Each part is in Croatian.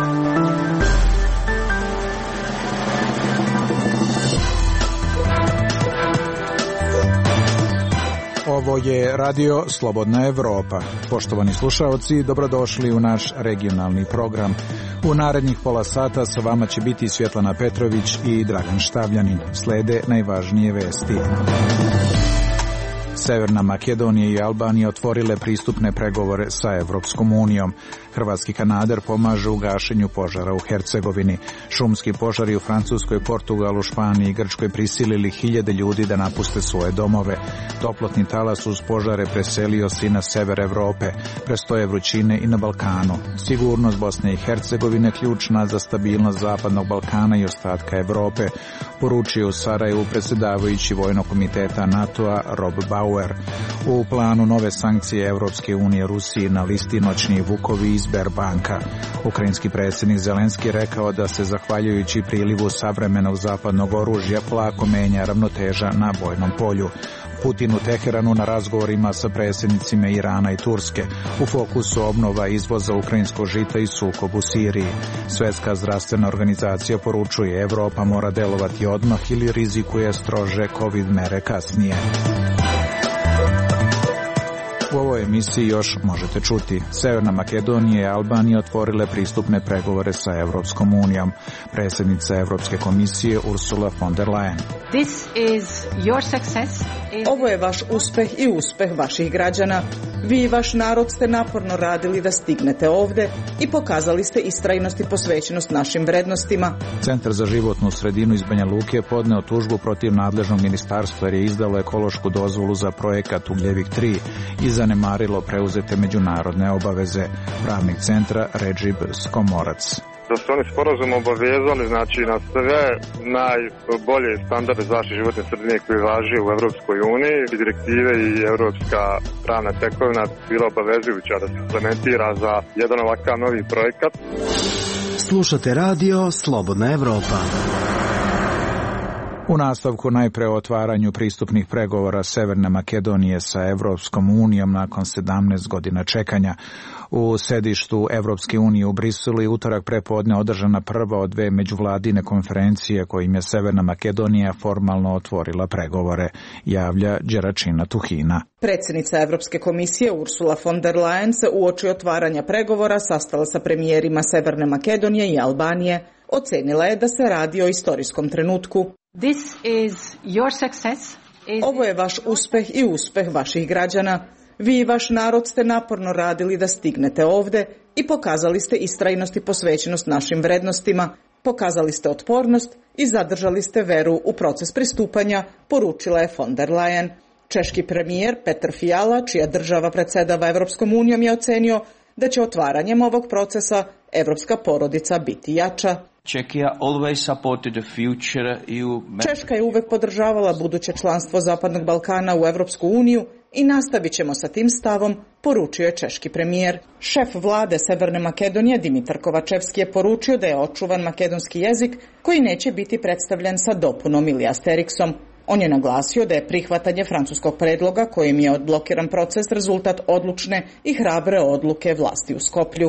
Ovo je Radio Slobodna Evropa. Poštovani slušaoci, dobrodošli u naš regionalni program. U narednih pola sata sa vama će biti Svjetlana Petrović i Dragan Štavljanin. Slede najvažnije vesti. Severna Makedonija i Albanija otvorile pristupne pregovore sa Evropskom unijom. Hrvatski kanader pomaže u gašenju požara u Hercegovini. Šumski požari u Francuskoj, Portugalu, Španiji i Grčkoj prisilili hiljade ljudi da napuste svoje domove. Toplotni talas uz požare preselio se i na sever Evrope. Prestoje vrućine i na Balkanu. Sigurnost Bosne i Hercegovine ključna za stabilnost Zapadnog Balkana i ostatka Evrope, poručio u Sarajevu predsjedavajući Vojnog komiteta NATO-a Rob Bauer. U planu nove sankcije Evropske unije Rusiji na listi noćni vukovi iz Sberbanka. Ukrajinski predsjednik Zelenski rekao da se zahvaljujući prilivu savremenog zapadnog oružja polako menja ravnoteža na bojnom polju. Putin u Teheranu na razgovorima sa predsjednicima Irana i Turske. U fokusu obnova izvoza ukrajinskog žita i sukob u Siriji. Svjetska zdravstvena organizacija poručuje Evropa mora delovati odmah ili rizikuje strože COVID mere kasnije. U ovoj emisiji još možete čuti. Severna Makedonija i Albanija otvorile pristupne pregovore sa Evropskom unijom. Predsjednica Evropske komisije Ursula von der Leyen. This is your success. Ovo je vaš uspeh i uspeh vaših građana. Vi i vaš narod ste naporno radili da stignete ovde i pokazali ste istrajnost i posvećenost našim vrednostima. Centar za životnu sredinu iz Banja Luke je podneo tužbu protiv nadležnog ministarstva jer je izdalo ekološku dozvolu za projekat Ugljevik 3 i zanemarilo preuzete međunarodne obaveze. Pravnik centra Redžib Skomorac. Da su oni sporazum obavezali, znači na sve najbolje standarde zaštite životne sredine koji važe u Evropskoj uniji, direktive i evropska pravna tekovina bila obavezujuća da se implementira za jedan ovakav novi projekat. Slušate radio Slobodna Evropa. U nastavku najpre o otvaranju pristupnih pregovora Severne Makedonije sa Evropskom unijom nakon 17 godina čekanja. U sedištu Evropske unije u Briselu je utorak prepodne održana prva od dve međuvladine konferencije kojim je Severna Makedonija formalno otvorila pregovore, javlja Đeračina Tuhina. Predsjednica Evropske komisije Ursula von der Leyen se uoči otvaranja pregovora sastala sa premijerima Severne Makedonije i Albanije. Ocenila je da se radi o istorijskom trenutku. This is your success. Ovo je vaš uspeh i uspeh vaših građana. Vi i vaš narod ste naporno radili da stignete ovde i pokazali ste istrajnost i posvećenost našim vrednostima. Pokazali ste otpornost i zadržali ste veru u proces pristupanja, poručila je von der Leyen. Češki premijer Petr Fiala, čija država predsjedava Evropskom unijom, je ocenio da će otvaranjem ovog procesa evropska porodica biti jača. Češka je uvek podržavala buduće članstvo Zapadnog Balkana u Evropsku uniju i nastavit ćemo sa tim stavom, poručio je češki premijer. Šef vlade Severne Makedonije Dimitar Kovačevski je poručio da je očuvan makedonski jezik koji neće biti predstavljen sa dopunom ili asteriksom. On je naglasio da je prihvatanje francuskog predloga kojim je odblokiran proces rezultat odlučne i hrabre odluke vlasti u Skoplju.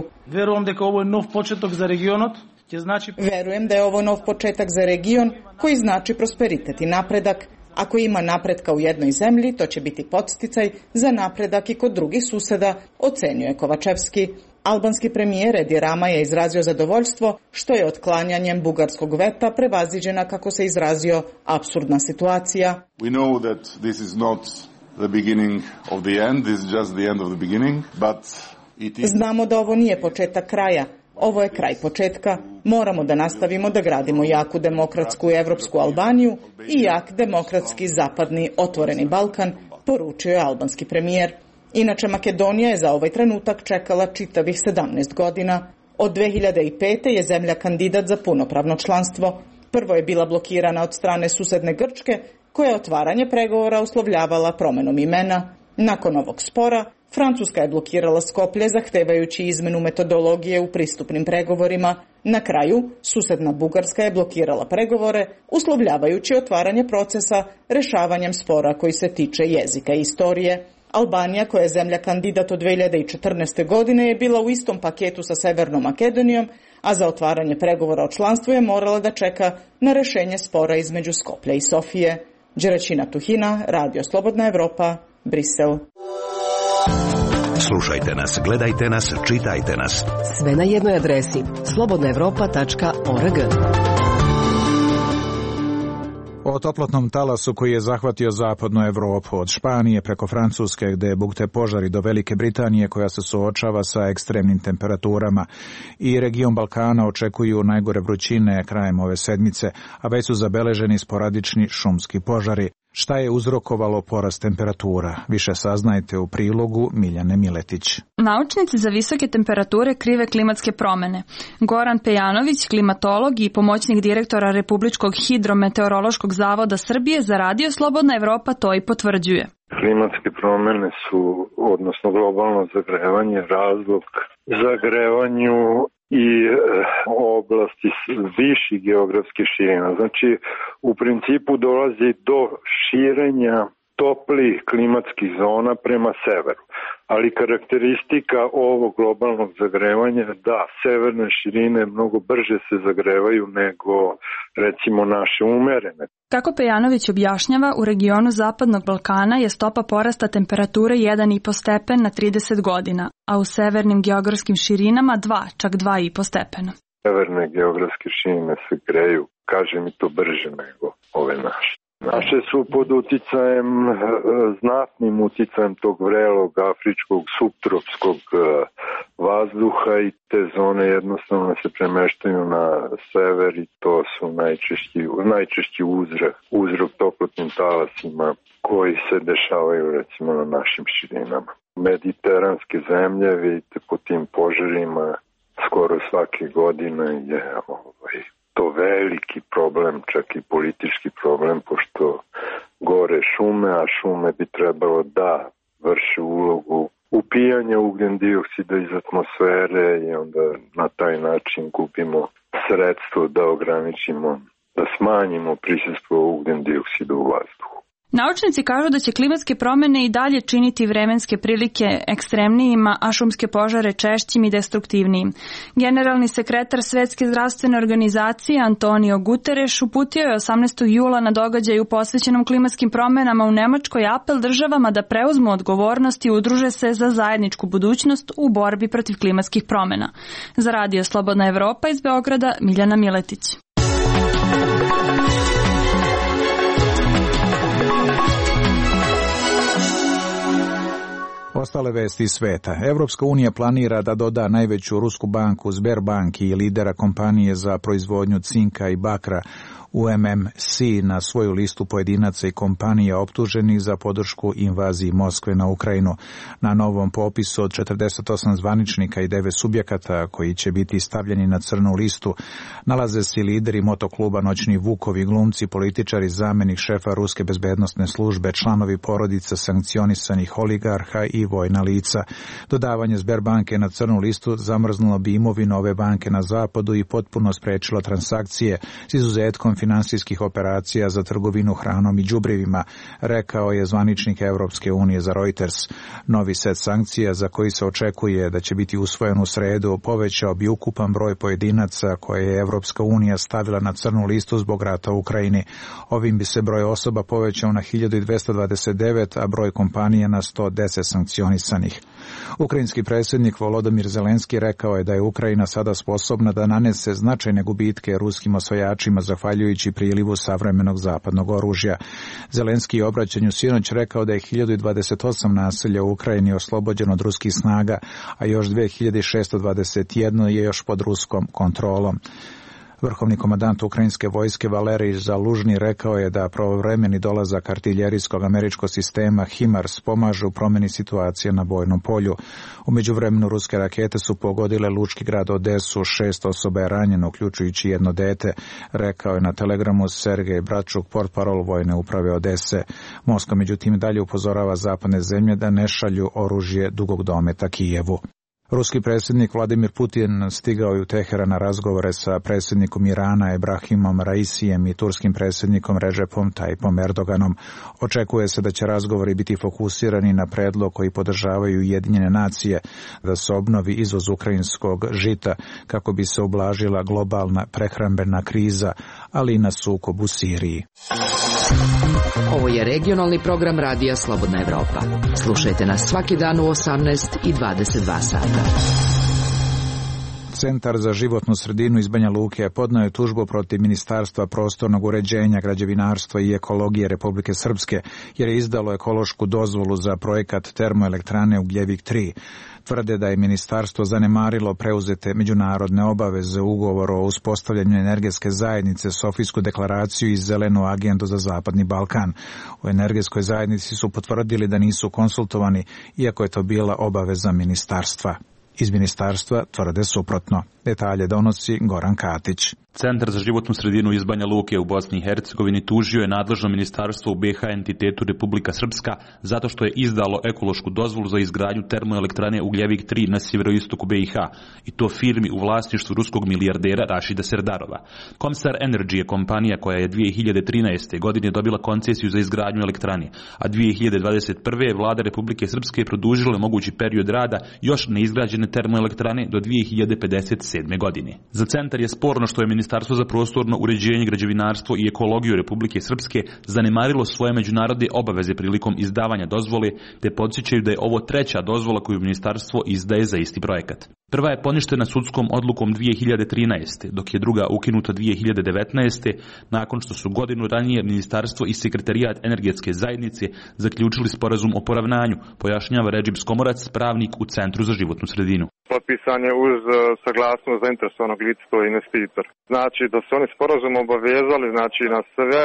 Verujem da je ovo nov početak za region koji znači prosperitet i napredak. Ako ima napretka u jednoj zemlji, to će biti podsticaj za napredak i kod drugih suseda, ocenio je Kovačevski. Albanski premijer Edi Rama je izrazio zadovoljstvo što je otklanjanjem bugarskog veta prevaziđena, kako se izrazio, apsurdna situacija. We know that this is not the beginning of the end, this is just the end of the beginning, but it is... Znamo da ovo nije početak kraja. Ovo je kraj početka. Moramo da nastavimo da gradimo jaku demokratsku i evropsku Albaniju i jak demokratski zapadni otvoreni Balkan, poručio je albanski premijer. Inače, Makedonija je za ovaj trenutak čekala čitavih 17 godina. Od 2005. je zemlja kandidat za punopravno članstvo. Prvo je bila blokirana od strane susedne Grčke, koja je otvaranje pregovora uslovljavala promenom imena. Nakon ovog spora, Francuska je blokirala Skoplje zahtevajući izmenu metodologije u pristupnim pregovorima. Na kraju, susedna Bugarska je blokirala pregovore, uslovljavajući otvaranje procesa rešavanjem spora koji se tiče jezika i istorije. Albanija, koja je zemlja kandidat od 2014. godine, je bila u istom paketu sa Severnom Makedonijom, a za otvaranje pregovora o članstvu je morala da čeka na rešenje spora između Skoplja i Sofije. Đeraćina Tuhina, Radio Slobodna Evropa, Brisel. Slušajte nas, gledajte nas, čitajte nas. Sve na jednoj adresi slobodnaevropa.org. O toplotnom talasu koji je zahvatio zapadnu Evropu, od Španije preko Francuske gde bukte požari do Velike Britanije koja se suočava sa ekstremnim temperaturama, i region Balkana očekuju najgore vrućine krajem ove sedmice, a već su zabeleženi sporadični šumski požari. Šta je uzrokovalo porast temperatura? Više saznajte u prilogu Miljane Miletić. Naučnici za visoke temperature krive klimatske promene. Goran Pejanović, klimatolog i pomoćnik direktora Republičkog hidrometeorološkog zavoda Srbije, za Radio Slobodna Evropa to i potvrđuje. Klimatske promene su, odnosno globalno zagrevanje, razlog zagrevanju i oblasti viših geografskih širina. Znači, u principu dolazi do širenja toplih klimatskih zona prema severu. Ali karakteristika ovog globalnog zagrevanja je da severne širine mnogo brže se zagrevaju nego, recimo, naše umerene. Kako Pejanović objašnjava, u regionu Zapadnog Balkana je stopa porasta temperature 1,5 stepen na 30 godina, a u severnim geografskim širinama 2, čak 2,5 stepena. Severne geografske širine se greju, kažem, i to brže nego ove naše. Naše su pod uticajem, znatnim uticajem tog vrelog afričkog subtropskog vazduha, i te zone jednostavno se premeštaju na sever i to su najčešći uzrok toplotnim talasima koji se dešavaju, recimo, na našim širinama. Mediteranske zemlje, vidite, po tim požarima skoro svake godine je to veliki problem, čak i politički problem, pošto gore šume, a šume bi trebalo da vrše ulogu upijanja ugljen dioksida iz atmosfere, i onda na taj način gubimo sredstvo da ograničimo, da smanjimo prisustvo ugljen dioksida u vazduhu. Naučnici kažu da će klimatske promene i dalje činiti vremenske prilike ekstremnijima, a šumske požare češćim i destruktivnijim. Generalni sekretar Svetske zdravstvene organizacije Antonio Guterres uputio je 18. jula na događaju posvećenom klimatskim promenama u Nemačkoj apel državama da preuzmu odgovornost i udruže se za zajedničku budućnost u borbi protiv klimatskih promena. Za Radio Slobodna Evropa iz Beograda, Miljana Miletić. Ostale vesti iz sveta. Evropska unija planira da doda najveću rusku banku Sberbank i lidera kompanije za proizvodnju cinka i bakra UMMC na svoju listu pojedinaca i kompanija optuženih za podršku invaziji Moskve na Ukrajinu. Na novom popisu od 48 zvaničnika i 9 subjekata koji će biti stavljeni na crnu listu nalaze se lideri motokluba Noćni Vukovi, glumci, političari, zamenik šefa Ruske bezbednosne službe, članovi porodica sankcionisanih oligarha i vojna lica. Dodavanje Sberbanke na crnu listu zamrznulo bi imovinu ove banke na zapadu i potpuno sprečilo transakcije s izuzetkom finansijskih operacija za trgovinu hranom i đubrivima, rekao je zvaničnik Evropske unije za Reuters. Novi set sankcija, za koji se očekuje da će biti usvojen u sredu, povećao bi ukupan broj pojedinaca koje je Evropska unija stavila na crnu listu zbog rata u Ukrajini. Ovim bi se broj osoba povećao na 1229, a broj kompanija na 110 sankcionisanih. Ukrajinski predsjednik Volodymyr Zelenski rekao je da je Ukrajina sada sposobna da nanese značajne gubitke ruskim osvajačima zahvaljujući prilivu savremenog zapadnog oružja. Zelenski je u obraćanju sinoć rekao da je 1028 naselja u Ukrajini oslobođeno od ruskih snaga, a još 2621 je još pod ruskom kontrolom. Vrhovni komandant ukrajinske vojske Valerij Zalužni rekao je da pravovremeni dolazak artiljerijskog američkog sistema HIMARS pomaže u promjeni situacije na bojnom polju. U međuvremenu ruske rakete su pogodile lučki grad Odesu, 6 osoba je ranjeno, uključujući jedno dete, rekao je na telegramu Sergej Bračuk, portparol vojne uprave Odese. Moskva međutim dalje upozorava zapadne zemlje da ne šalju oružje dugog dometa Kijevu. Ruski predsjednik Vladimir Putin stigao je u Teheran na razgovore sa predsjednikom Irana Ebrahimom Raisijem i turskim predsjednikom Recepom Tayyipom Erdoganom. Očekuje se da će razgovori biti fokusirani na predlog koji podržavaju Ujedinjene nacije da se obnovi izvoz ukrajinskog žita kako bi se ublažila globalna prehrambena kriza, ali i na sukob u Siriji. Ovo je regionalni program Radija Slobodna Evropa. Slušajte nas svaki dan u 18 i 22 sata. Centar za životnu sredinu iz Banja Luke podneo je tužbu protiv Ministarstva prostornog uređenja, građevinarstva i ekologije Republike Srpske, jer je izdalo ekološku dozvolu za projekat termoelektrane Ugljevik 3. Tvrde da je ministarstvo zanemarilo preuzete međunarodne obaveze, ugovor o uspostavljanju energetske zajednice, Sofijsku deklaraciju i zelenu agendu za Zapadni Balkan. U energetskoj zajednici su potvrdili da nisu konsultovani, iako je to bila obaveza ministarstva. Iz ministarstva tvrde suprotno. Detalje donosi Goran Katić. Centar za životnu sredinu iz Banja Luke u Bosni i Hercegovini tužio je nadležno ministarstvo u BiH entitetu Republika Srpska zato što je izdalo ekološku dozvolu za izgradnju termoelektrane Ugljevik 3 na sjeveroistoku BiH i to firmi u vlasništvu ruskog milijardera Rašida Serdarova. Komsar Energy je kompanija koja je 2013. godine dobila koncesiju za izgradnju elektrane, a 2021. je vlada Republike Srpske produžila mogući period rada još neizgrađene termoelektrane do 2057. godine. Za centar je sporno što je Ministarstvo za prostorno uređenje, građevinarstvo i ekologiju Republike Srpske zanemarilo svoje međunarodne obaveze prilikom izdavanja dozvole, te podsjećaju da je ovo treća dozvola koju ministarstvo izdaje za isti projekat. Prva je poništena sudskom odlukom 2013. dok je druga ukinuta 2019. nakon što su godinu ranije ministarstvo i sekretarijat energetske zajednice zaključili sporazum o poravnanju, pojašnjava Redžip Skomorac, pravnik u Centru za životnu sredinu. Potpisan je uz saglasnost zainteresovanog lica, to je investitor. Znači da su oni sporazum obavezali na sve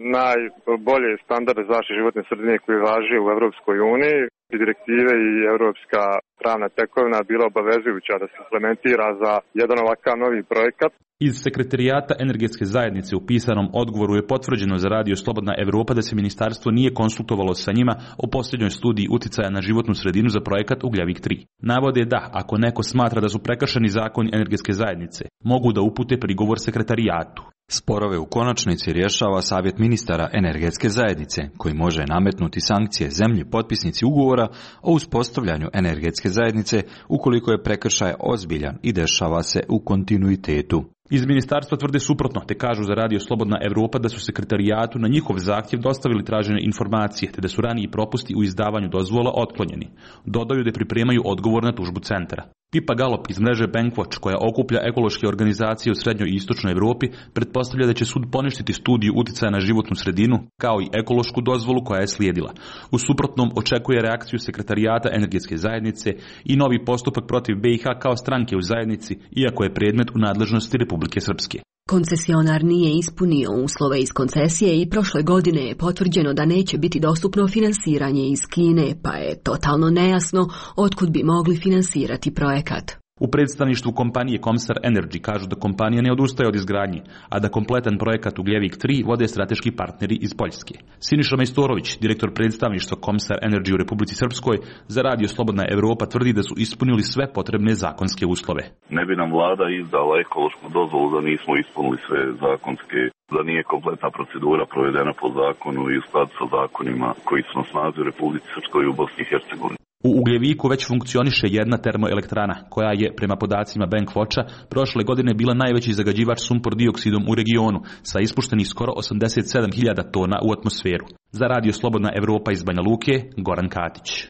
najbolje standarde zaštite životne sredine koji važe u Evropskoj uniji. Direktive i evropska pravna tekovina bila obavezujuća da se implementira za jedan ovakav novi projekat. Iz sekretarijata energetske zajednice u pisanom odgovoru je potvrđeno za Radio Slobodna Evropa da se ministarstvo nije konsultovalo sa njima o posljednjoj studiji uticaja na životnu sredinu za projekat Ugljevik 3. Navode da, ako neko smatra da su prekršeni zakoni energetske zajednice, mogu da upute prigovor sekretarijatu. Sporove u konačnici rješava Savjet ministara energetske zajednice, koji može nametnuti sankcije zemlji potpisnici ugovora o uspostavljanju energetske zajednice ukoliko je prekršaj ozbiljan i dešava se u kontinuitetu. Iz ministarstva tvrde suprotno, te kažu za Radio Slobodna Evropa da su sekretarijatu na njihov zahtjev dostavili tražene informacije, te da su raniji propusti u izdavanju dozvola otklonjeni. Dodaju da pripremaju odgovor na tužbu centra. Pipa Galop iz mreže Bankwatch, koja okuplja ekološke organizacije u srednjoj i istočnoj Evropi, pretpostavlja da će sud poništiti studiju uticaja na životnu sredinu, kao i ekološku dozvolu koja je slijedila. U suprotnom očekuje reakciju sekretarijata energetske zajednice i novi postupak protiv BiH kao stranke u zajednici, iako je predmet u nadležnosti Republike Srpske. Koncesionar nije ispunio uslove iz koncesije i prošle godine je potvrđeno da neće biti dostupno finansiranje iz Kine, pa je totalno nejasno otkud bi mogli finansirati projekat. U predstavništvu kompanije Komsar Energy kažu da kompanija ne odustaje od izgradnje, a da kompletan projekat Ugljevik 3 vode strateški partneri iz Poljske. Siniša Majstorović, direktor predstavništva Komsar Energy u Republici Srpskoj, za Radio Slobodna Evropa tvrdi da su ispunili sve potrebne zakonske uslove. Ne bi nam vlada izdala ekološku dozvolu da nismo ispunili sve zakonske, da nije kompletna procedura provedena po zakonu i u skladu sa zakonima koji su na snazi u Republici Srpskoj i u Bosni i Hercegovini. U Ugljeviku već funkcioniše jedna termoelektrana, koja je, prema podacima Bankwatcha, prošle godine bila najveći zagađivač sumpor dioksidom u regionu, sa ispuštenih skoro 87.000 tona u atmosferu. Za Radio Slobodna Evropa iz Banja Luke, Goran Katić.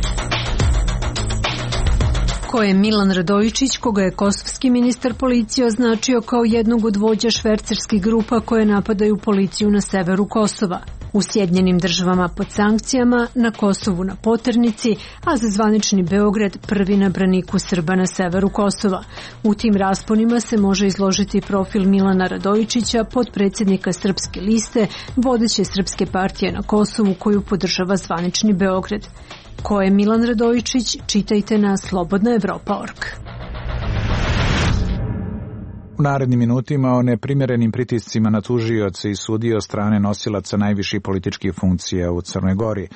Ko je Milan Radojičić, koga je kosovski ministar policije označio kao jednog od vođa švercerskih grupa koje napadaju policiju na severu Kosova. U Sjedinjenim Državama pod sankcijama, na Kosovu na poternici, a za zvanični Beograd prvi na braniku Srba na severu Kosova. U tim rasponima se može izložiti profil Milana Radojičića, potpredsjednika Srpske liste, vodeće Srpske partije na Kosovu koju podržava zvanični Beograd. Ko je Milan Radojičić, čitajte na slobodnaevropa.org. U narednim minutima o neprimjerenim pritiscima na tužioce i sudije od strane nosilaca najviših političkih funkcija u Crnoj Gori.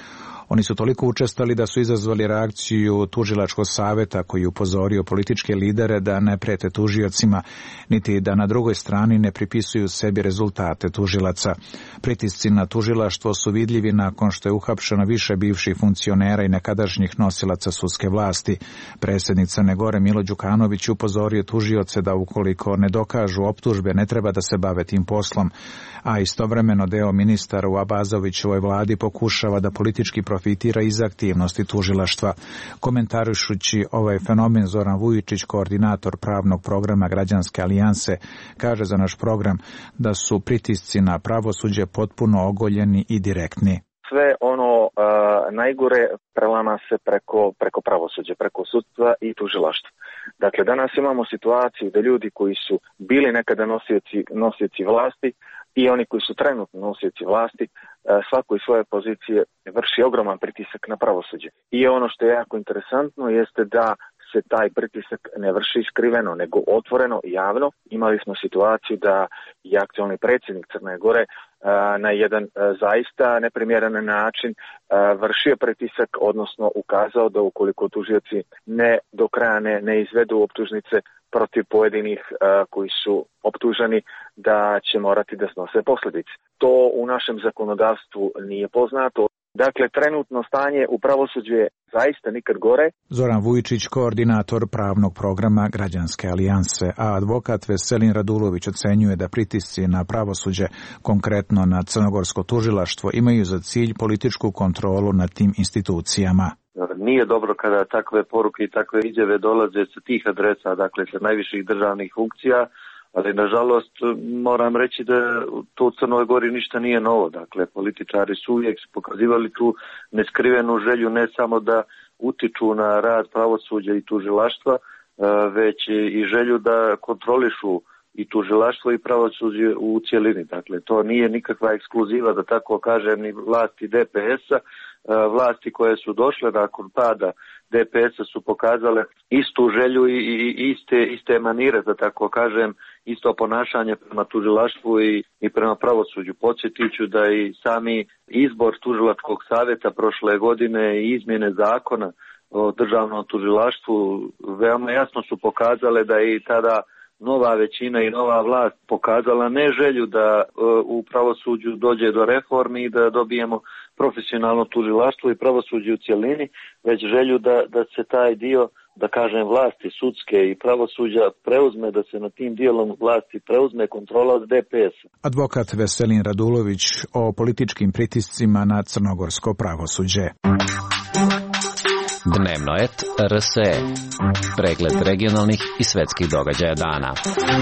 Oni su toliko učestali da su izazvali reakciju tužilačkog saveta koji je upozorio političke lidere da ne prete tužiocima, niti da na drugoj strani ne pripisuju sebi rezultate tužilaca. Pritisci na tužilaštvo su vidljivi nakon što je uhapšeno više bivših funkcionera i nekadašnjih nosilaca sudske vlasti. Predsjednik Crne Gore Milo Đukanović upozorio tužioce da ukoliko ne dokažu optužbe ne treba da se bave tim poslom, a istovremeno deo ministara u Abazovićevoj vladi pokušava da politički profitira iz aktivnosti tužilaštva. Komentarišući ovaj fenomen, Zoran Vujičić, koordinator pravnog programa Građanske alijanse, kaže za naš program da su pritisci na pravosuđe potpuno ogoljeni i direktni. Sve ono najgore prelama se preko pravosuđa, preko sudstva i tužilaštva. Dakle, danas imamo situaciju da ljudi koji su bili nekada nosioci vlasti i oni koji su trenutno nosioci vlasti, svako iz svoje pozicije vrši ogroman pritisak na pravosuđe. I ono što je jako interesantno jeste da se taj pritisak ne vrši skriveno, nego otvoreno i javno. Imali smo situaciju da i aktualni predsjednik Crne Gore na jedan zaista neprimjeren način vršio pritisak, odnosno ukazao da ukoliko tužioci do kraja ne izvedu optužnice protiv pojedinih koji su optuženi, da će morati da snose posljedice. To u našem zakonodavstvu nije poznato. Dakle, trenutno stanje u pravosuđu je zaista nikad gore. Zoran Vujičić, koordinator pravnog programa Građanske alijanse, a advokat Veselin Radulović ocenjuje da pritisci na pravosuđe, konkretno na crnogorsko tužilaštvo, imaju za cilj političku kontrolu nad tim institucijama. Nije dobro kada takve poruke i takve izjave dolaze sa tih adresa, dakle sa najviših državnih funkcija, ali nažalost moram reći da to u Crnoj Gori ništa nije novo. Dakle, političari su uvijek pokazivali tu neskrivenu želju ne samo da utiču na rad pravosuđa i tužilaštva, već i želju da kontrolišu i tužilaštvo i pravosuđe u cjelini. Dakle, to nije nikakva ekskluziva, da tako kažem, ni vlasti DPS-a. Vlasti koje su došle nakon pada DPS-a su pokazale istu želju i iste manire, da tako kažem, isto ponašanje prema tužilaštvu i prema pravosuđu. Podsjetit ću da i sami izbor tužilačkog savjeta prošle godine i izmjene zakona o državnom tužilaštvu veoma jasno su pokazale da je i tada nova većina i nova vlast pokazala ne želju da u pravosuđu dođe do reformi i da dobijemo profesionalno tužilaštvo i pravosuđe u cjelini, već želju da se taj dio, da kažem, vlasti sudske i pravosuđa preuzme, da se na tim dijelom vlasti preuzme kontrola od DPS-a. Advokat Veselin Radulović o političkim pritiscima na crnogorsko pravosuđe. Dnevno et RSE. Pregled regionalnih i svetskih događaja dana.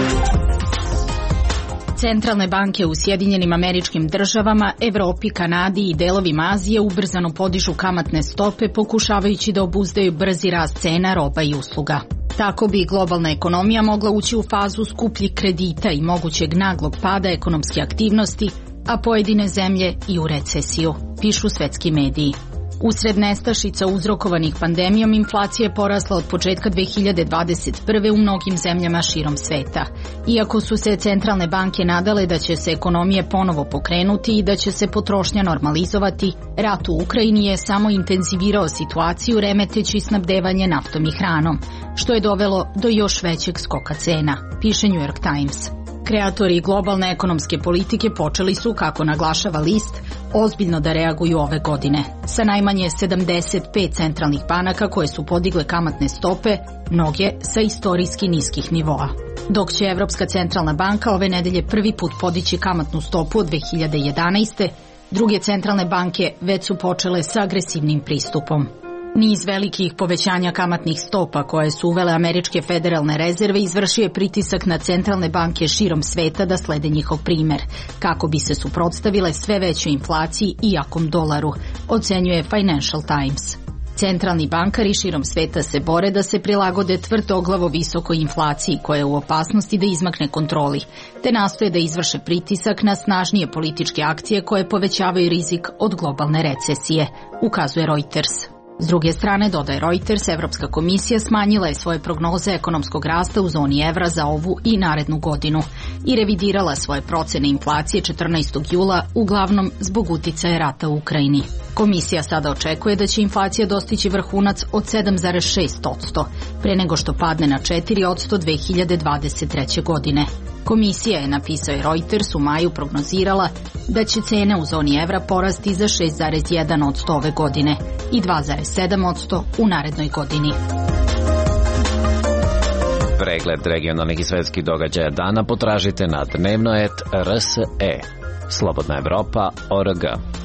Centralne banke u Sjedinjenim Američkim Državama, Evropi, Kanadi i delovima Azije ubrzano podižu kamatne stope pokušavajući da obuzdaju brzi rast cena roba i usluga. Tako bi globalna ekonomija mogla ući u fazu skupljih kredita i mogućeg naglog pada ekonomske aktivnosti, a pojedine zemlje i u recesiju, pišu svetski mediji. Usred nestašica uzrokovanih pandemijom, inflacija je porasla od početka 2021. u mnogim zemljama širom sveta. Iako su se centralne banke nadale da će se ekonomije ponovo pokrenuti i da će se potrošnja normalizovati, rat u Ukrajini je samo intenzivirao situaciju remeteći snabdevanje naftom i hranom, što je dovelo do još većeg skoka cena, piše New York Times. Kreatori globalne ekonomske politike počeli su, kako naglašava list, ozbiljno da reaguju ove godine, sa najmanje 75 centralnih banaka koje su podigle kamatne stope, mnoge sa istorijski niskih nivoa. Dok će Evropska centralna banka ove nedelje prvi put podići kamatnu stopu od 2011. druge centralne banke već su počele sa agresivnim pristupom. Niz velikih povećanja kamatnih stopa koje su uvele američke federalne rezerve izvršio je pritisak na centralne banke širom sveta da slede njihov primer, kako bi se suprotstavile sve većoj inflaciji i jakom dolaru, ocenjuje Financial Times. Centralni bankari širom sveta se bore da se prilagode tvrdoglavo visokoj inflaciji koja je u opasnosti da izmakne kontroli, te nastoje da izvrše pritisak na snažnije političke akcije koje povećavaju rizik od globalne recesije, ukazuje Reuters. S druge strane, dodaje Reuters, Evropska komisija smanjila je svoje prognoze ekonomskog rasta u zoni evra za ovu i narednu godinu, i revidirala svoje procene inflacije 14. jula, uglavnom zbog uticaja rata u Ukrajini. Komisija sada očekuje da će inflacija dostići vrhunac od 7,6%, pre nego što padne na 4% 2023. godine. Komisija je, napisao je Reuters, u maju prognozirala da će cene u zoni evra porasti za 6,1% ove godine i 2,7% u narednoj godini. Pregled regionalnih i svetskih događaja dana potražite na dnevno.rs.e. Slobodna Evropa.org.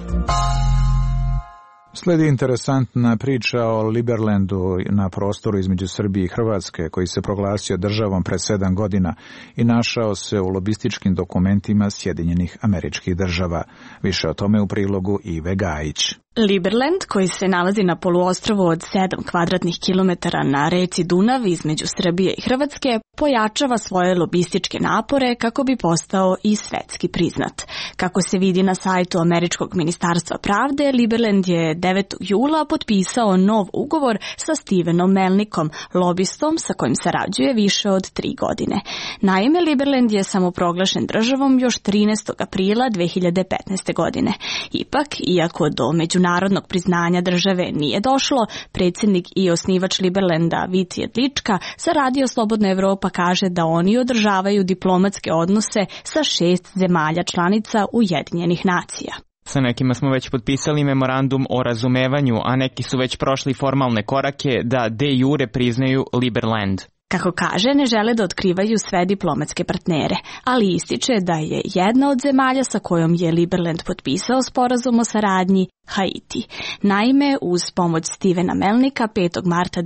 Sledi interesantna priča o Liberlandu na prostoru između Srbije i Hrvatske, koji se proglasio državom pred 7 godina i našao se u lobističkim dokumentima Sjedinjenih Američkih Država. Više o tome u prilogu Ive Gajić. Liberland, koji se nalazi na poluostrvu od 7 kvadratnih kilometara na reci Dunav između Srbije i Hrvatske, pojačava svoje lobističke napore kako bi postao i svetski priznat. Kako se vidi na sajtu Američkog ministarstva pravde, Liberland je 9. jula potpisao nov ugovor sa Stevenom Melnikom, lobistom sa kojim sarađuje više od 3 godine. Naime, Liberland je samoproglašen državom još 13. aprila 2015. godine. Ipak, iako do međunarodnog priznanja države nije došlo, predsjednik i osnivač Liberlanda Vít Jedlička sa Radio Slobodna Evropa kaže da oni održavaju diplomatske odnose sa 6 zemalja članica Ujedinjenih nacija. Sa nekima smo već potpisali memorandum o razumevanju, a neki su već prošli formalne korake da de jure priznaju Liberland. Kako kaže, ne žele da otkrivaju sve diplomatske partnere, ali ističe da je jedna od zemalja sa kojom je Liberland potpisao sporazum o saradnji Haiti. Naime, uz pomoć Stevena Melnika 5. marta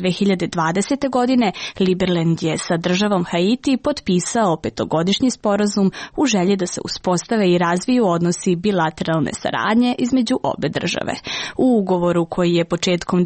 2020. godine Liberland je sa državom Haiti potpisao 5-godišnji sporazum u želji da se uspostave i razviju odnosi bilateralne saradnje između obe države. U ugovoru koji je početkom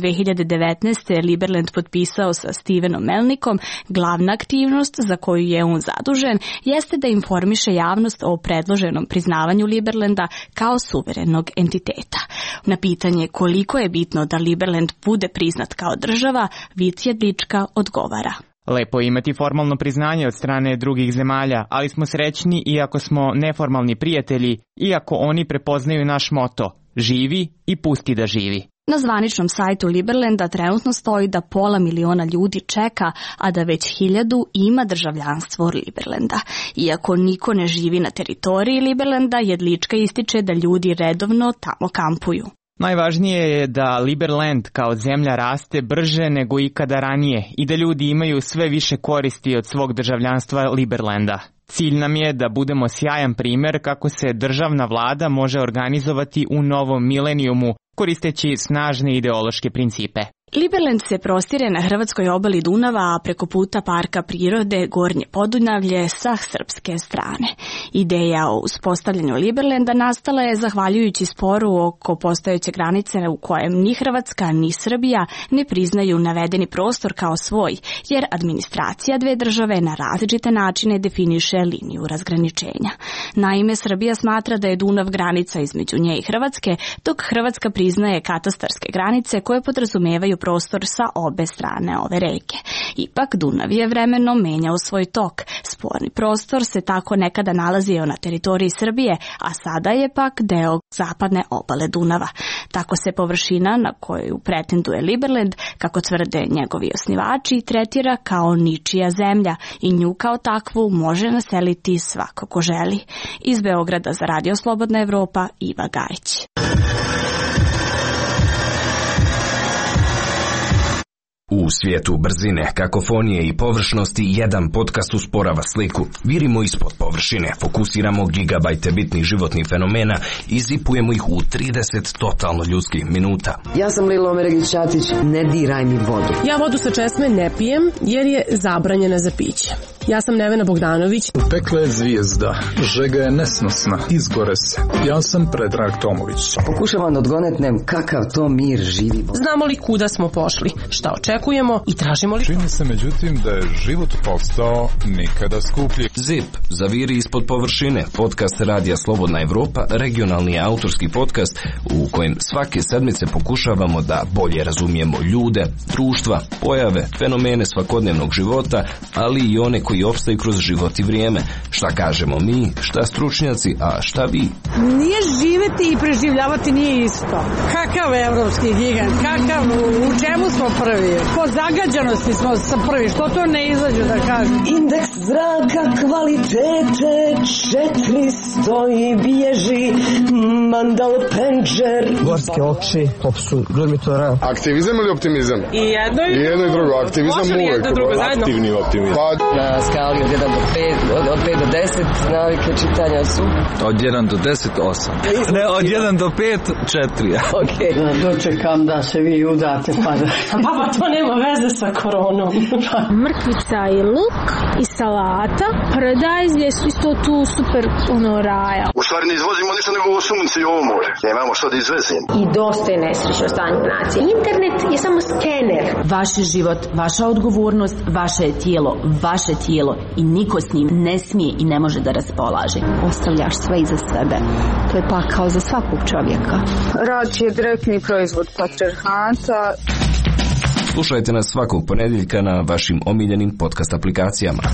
2019. Liberland potpisao sa Stevenom Melnikom, glavna aktivnost za koju je on zadužen jeste da informiše javnost o predloženom priznavanju Liberlanda kao suverenog entiteta. Na pitanje koliko je bitno da Liberland bude priznat kao država, Vít Jedlička odgovara. Lepo je imati formalno priznanje od strane drugih zemalja, ali smo srećni iako smo neformalni prijatelji, iako oni prepoznaju naš moto – živi i pusti da živi. Na zvaničnom sajtu Liberlanda trenutno stoji da 500.000 ljudi čeka, a da već 1.000 ima državljanstvo Liberlanda. Iako niko ne živi na teritoriji Liberlanda, Jedlička ističe da ljudi redovno tamo kampuju. Najvažnije je da Liberland kao zemlja raste brže nego ikada ranije i da ljudi imaju sve više koristi od svog državljanstva Liberlanda. Cilj nam je da budemo sjajan primjer kako se državna vlada može organizovati u novom milenijumu koristeći snažne ideološke principe. Liberland se prostire na hrvatskoj obali Dunava, a preko puta parka prirode Gornje Podunavlje sa srpske strane. Ideja o uspostavljanju Liberlanda nastala je zahvaljujući sporu oko postojeće granice u kojem ni Hrvatska ni Srbija ne priznaju navedeni prostor kao svoj, jer administracija dve države na različite načine definiše liniju razgraničenja. Naime, Srbija smatra da je Dunav granica između nje i Hrvatske, dok Hrvatska priznaje katastarske granice koje podrazumevaju prostor sa obe strane ove reke. Ipak Dunav je vremenom menjao svoj tok. Sporni prostor se tako nekada nalazio na teritoriji Srbije, a sada je pak deo zapadne obale Dunava. Tako se površina na koju pretenduje Liberland, kako tvrde njegovi osnivači, tretira kao ničija zemlja i nju kao takvu može naseliti svako ko želi. Iz Beograda za Radio Slobodna Evropa, Iva Gajić. U svijetu brzine, kakofonije i površnosti jedan podcast usporava sliku. Virimo ispod površine, fokusiramo gigabajte bitnih životnih fenomena i zipujemo ih u 30 totalno ljudskih minuta. Ja sam Lila Omeregić-Ćatić, ne diraj mi vodu. Ja vodu sa česme ne pijem jer je zabranjena za piće. Ja sam Nevena Bogdanović. U pekle je zvijezda, žega je nesnosna, izgore se. Ja sam Predrag Tomović. Pokušavam da odgonetnem kakav to mir živi. Znamo li kuda smo pošli, šta očekujemo očekujemo i tražimo li... Čini se međutim da je život postao nikada skuplji. ZIP, Zaviri ispod površine, podcast Radija Slobodna Evropa, regionalni autorski podcast u kojem svake sedmice pokušavamo da bolje razumijemo ljude, društva, pojave, fenomene svakodnevnog života, ali i one koji opstaju kroz život i vrijeme. Šta kažemo mi, šta stručnjaci, a šta vi? Nije živjeti i preživljavati nije isto. Kakav evropski gigant, kakav, u čemu smo prvi? Po zagađenosti smo prvi, što to ne izađe da kažem? Indeks zraka kvalitete 400 i bježi Mandal Penđer. Gorske oči, popsu grmitora. Aktivizam ili optimizam? I jedno i drugo. Aktivizam uvijek. Aktivni optimizam. Na skali od 1 do 5, od 5 do 10 navike čitanja su? Od 1 do 10, 8. Ne, od 1 do 5, 4. Ok. Dočekam da se vi udate pa da... Baba, to nema veze sa koronom. Mrkvica i luk i salata. Paradajz je isto tu super raja. U stvari ne izvozimo ništa nego ovo sunce i ovo more. Nemamo što da izvezimo. I dosta je nesrećno stanje nacije. Internet je samo skener. Vaš život, vaša odgovornost, vaše tijelo i niko s njim ne smije i ne može da raspolaže. Ostavljaš sve iza sebe. To je pakao za svakog čovjeka. Rad je direktni proizvod patrijarhata. Slušajte nas svakog ponedjeljka na vašim omiljenim podcast aplikacijama.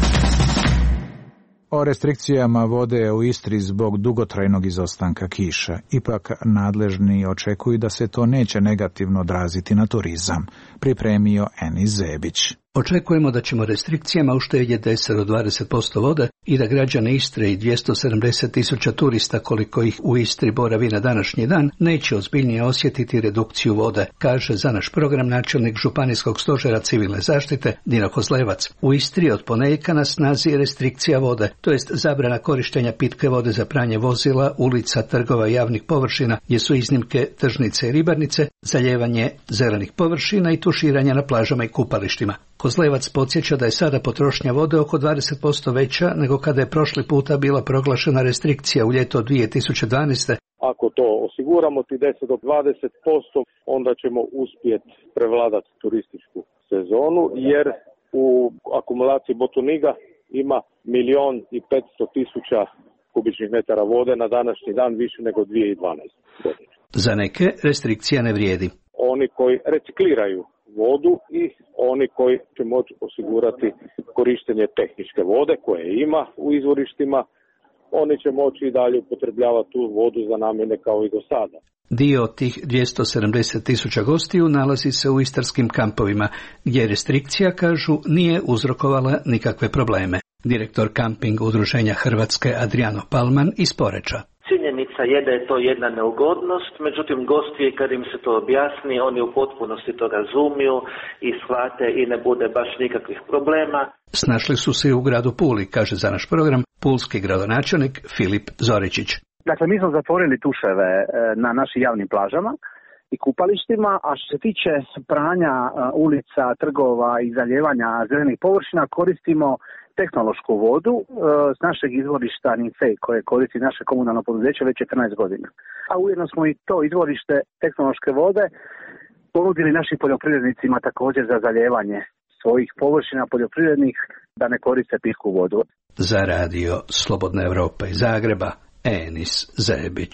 O restrikcijama vode u Istri zbog dugotrajnog izostanka kiša. Ipak nadležni očekuju da se to neće negativno odraziti na turizam, pripremio Enis Zebić. Očekujemo da ćemo restrikcijama uštedjeti 10 do 20% vode i da građane Istre i 270.000 turista koliko ih u Istri boravi na današnji dan neće ozbiljnije osjetiti redukciju vode, kaže za naš program načelnik Županijskog stožera civilne zaštite Dino Kozlevac. U Istri od ponedjeljka na snazi je restrikcija vode, to jest zabrana korištenja pitke vode za pranje vozila, ulica, trgova i javnih površina, gdje su iznimke tržnice i ribarnice, zalijevanje zelenih površina i tuširanja na plažama i kupalištima. Kozlevac podsjeća da je sada potrošnja vode oko 20% veća nego kada je prošli puta bila proglašena restrikcija u ljeto 2012. Ako to osiguramo ti 10 do 20%, onda ćemo uspjeti prevladati turističku sezonu, jer u akumulaciji Botuniga ima 1.500.000 kubičnih metara vode na današnji dan više nego 2012. Za neke restrikcija ne vrijedi. Oni koji recikliraju vodu i oni koji će moći osigurati korištenje tehničke vode koje ima u izvorištima, oni će moći i dalje upotrebljavati tu vodu za namjene kao i do sada. Dio tih 270.000 gostiju nalazi se u istarskim kampovima, gdje restrikcija, kažu, nije uzrokovala nikakve probleme. Direktor kamping udruženja Hrvatske Adriano Palman iz Poreča. Činjenica je da je to jedna neugodnost, međutim gosti kad im se to objasni, oni u potpunosti to razumiju i shvate i ne bude baš nikakvih problema. Snašli su se u gradu Puli, kaže za naš program pulski gradonačelnik Filip Zoričić. Dakle, mi smo zatvorili tuševe na našim javnim plažama i kupalištima, a što se tiče pranja ulica, trgova i zalijevanja zelenih površina, koristimo tehnološku vodu s našeg izvorišta Ninfej koje koristi naše komunalno poduzeće već 14 godina. A ujedno smo i to izvorište tehnološke vode ponudili našim poljoprivrednicima također za zalijevanje svojih površina poljoprivrednih da ne koriste pitku vodu. Za radio Slobodna Evropa iz Zagreba, Enis Zebić.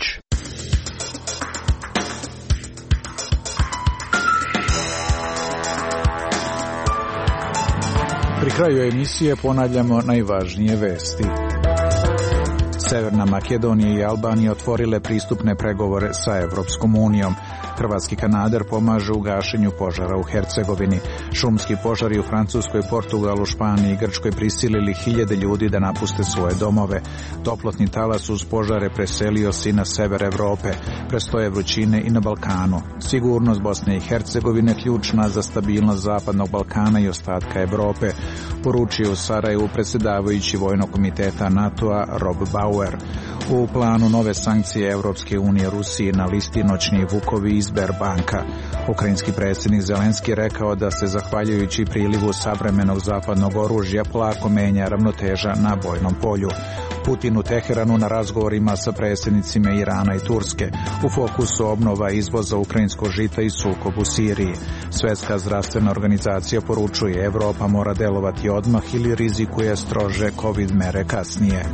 Pri kraju emisije ponavljamo najvažnije vesti. Severna Makedonija i Albanija otvorile pristupne pregovore sa Evropskom unijom. Hrvatski kanader pomaže u gašenju požara u Hercegovini. Šumski požari u Francuskoj, Portugalu, Španiji i Grčkoj prisilili hiljade ljudi da napuste svoje domove. Toplotni talas uz požare preselio se i na sever Evrope. Prestoje vrućine i na Balkanu. Sigurnost Bosne i Hercegovine ključna za stabilnost Zapadnog Balkana i ostatka Evrope, poručio u Sarajevu predsjedavajući Vojnog komiteta NATO-a Rob Bauer. U planu nove sankcije Evropske unije Rusiji na listi noćni vukovi Sberbanka. Ukrajinski predsjednik Zelenski rekao da se zahvaljujući prilivu savremenog zapadnog oružja polako menja ravnoteža na bojnom polju. Putin u Teheranu na razgovorima sa predsjednicima Irana i Turske. U fokusu obnova izvoza ukrajinskog žita i sukob u Siriji. Svjetska zdravstvena organizacija poručuje Evropa mora delovati odmah ili rizikuje strože COVID mere kasnije.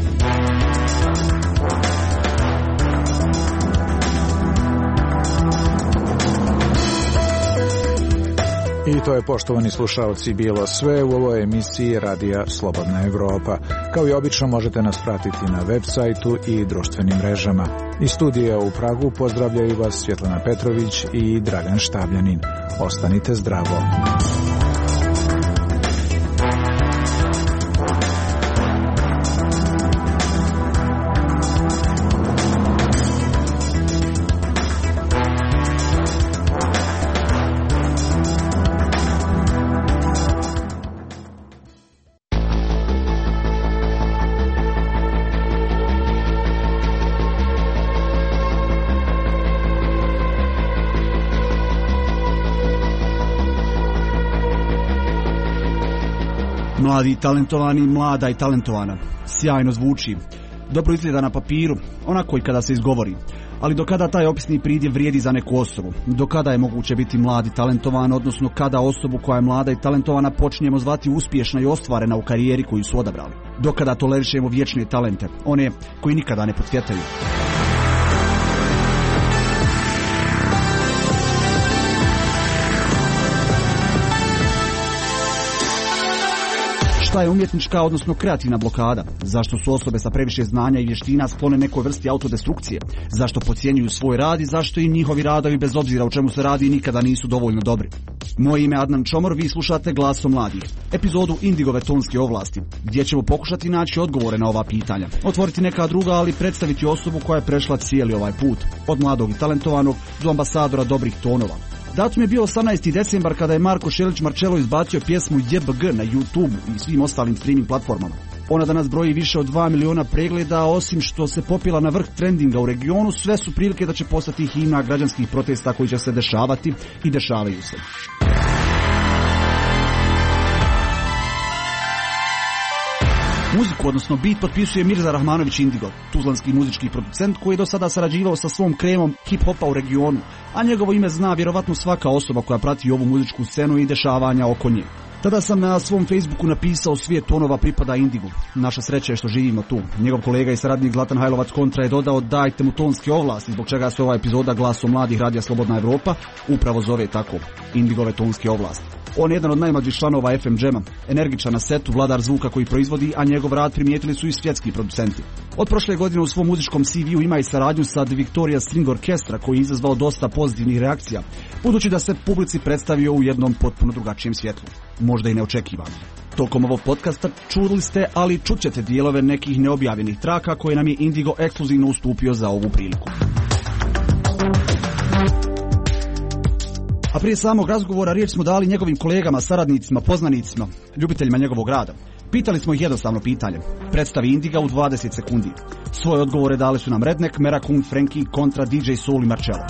I to je, poštovani slušalci, bilo sve u ovoj emisiji Radija Slobodna Evropa. Kao i obično možete nas pratiti na web sajtu i društvenim mrežama. Iz studija u Pragu pozdravljaju vas Svjetlana Petrović i Dragan Štabljanin. Ostanite zdravo. Mladi, talentovani, mlada i talentovana. Sjajno zvuči. Dobro izgleda na papiru, onako i kada se izgovori. Ali do kada taj opisni pridjev vrijedi za neku osobu? Do kada je moguće biti mlad i talentovan, odnosno kada osobu koja je mlada i talentovana počinjemo zvati uspješna i ostvarena u karijeri koju su odabrali? Do kada tolerišemo vječne talente, one koji nikada ne procvjetaju? Šta je umjetnička, odnosno kreativna blokada? Zašto su osobe sa previše znanja i vještina sklone nekoj vrsti autodestrukcije? Zašto podcjenjuju svoj rad i zašto im njihovi radovi, bez obzira o čemu se radi, nikada nisu dovoljno dobri? Moje ime je Adnan Čomor, vi slušate Glasom mladih, epizodu Indigove tonske ovlasti, gdje ćemo pokušati naći odgovore na ova pitanja, otvoriti neka druga, ali predstaviti osobu koja je prešla cijeli ovaj put, od mladog i talentovanog do ambasadora dobrih tonova. Datum je bio 18. decembar kada je Marko Šelić Marcello izbacio pjesmu JBG na YouTube i svim ostalim streaming platformama. Ona danas broji više od 2 miliona pregleda, a osim što se popila na vrh trendinga u regionu, sve su prilike da će postati himna građanskih protesta koji će se dešavati i dešavaju se. Muziku, odnosno beat, potpisuje Mirza Rahmanović Indigo, tuzlanski muzički producent koji je do sada sarađivao sa svom kremom hip-hopa u regionu, a njegovo ime zna vjerovatno svaka osoba koja prati ovu muzičku scenu i dešavanja oko nje. Tada sam na svom Facebooku napisao svijet tonova pripada Indigu. Naša sreća je što živimo tu. Njegov kolega i saradnik Zlatan Hajlovac Kontra je dodao dajte mu tonske ovlasti, zbog čega se ova epizoda Glasom mladih Radija Slobodna Evropa upravo zove tako, Indigove tonske ovlasti. On je jedan od najmlađih članova FM Jama, energičan na setu, vladar zvuka koji proizvodi, a njegov rad primijetili su i svjetski producenti. Od prošle godine u svom muzičkom CV-u ima i saradnju sa The Victoria String Orchestra koji je izazvao dosta pozitivnih reakcija, budući da se publici predstavio u jednom potpuno drugačijem svjetlu. Možda i neočekivano. Tokom ovog podcasta čuli ste, ali čućete dijelove nekih neobjavljenih traka koje nam je Indigo ekskluzivno ustupio za ovu priliku. A prije samog razgovora riječ smo dali njegovim kolegama, saradnicima, poznanicima, ljubiteljima njegovog rada. Pitali smo ih jednostavno pitanje. Predstavi Indiga u 20 sekundi. Svoje odgovore dali su nam Redneck, Merakun, Frankie, Kontra, DJ Soul i Marcello.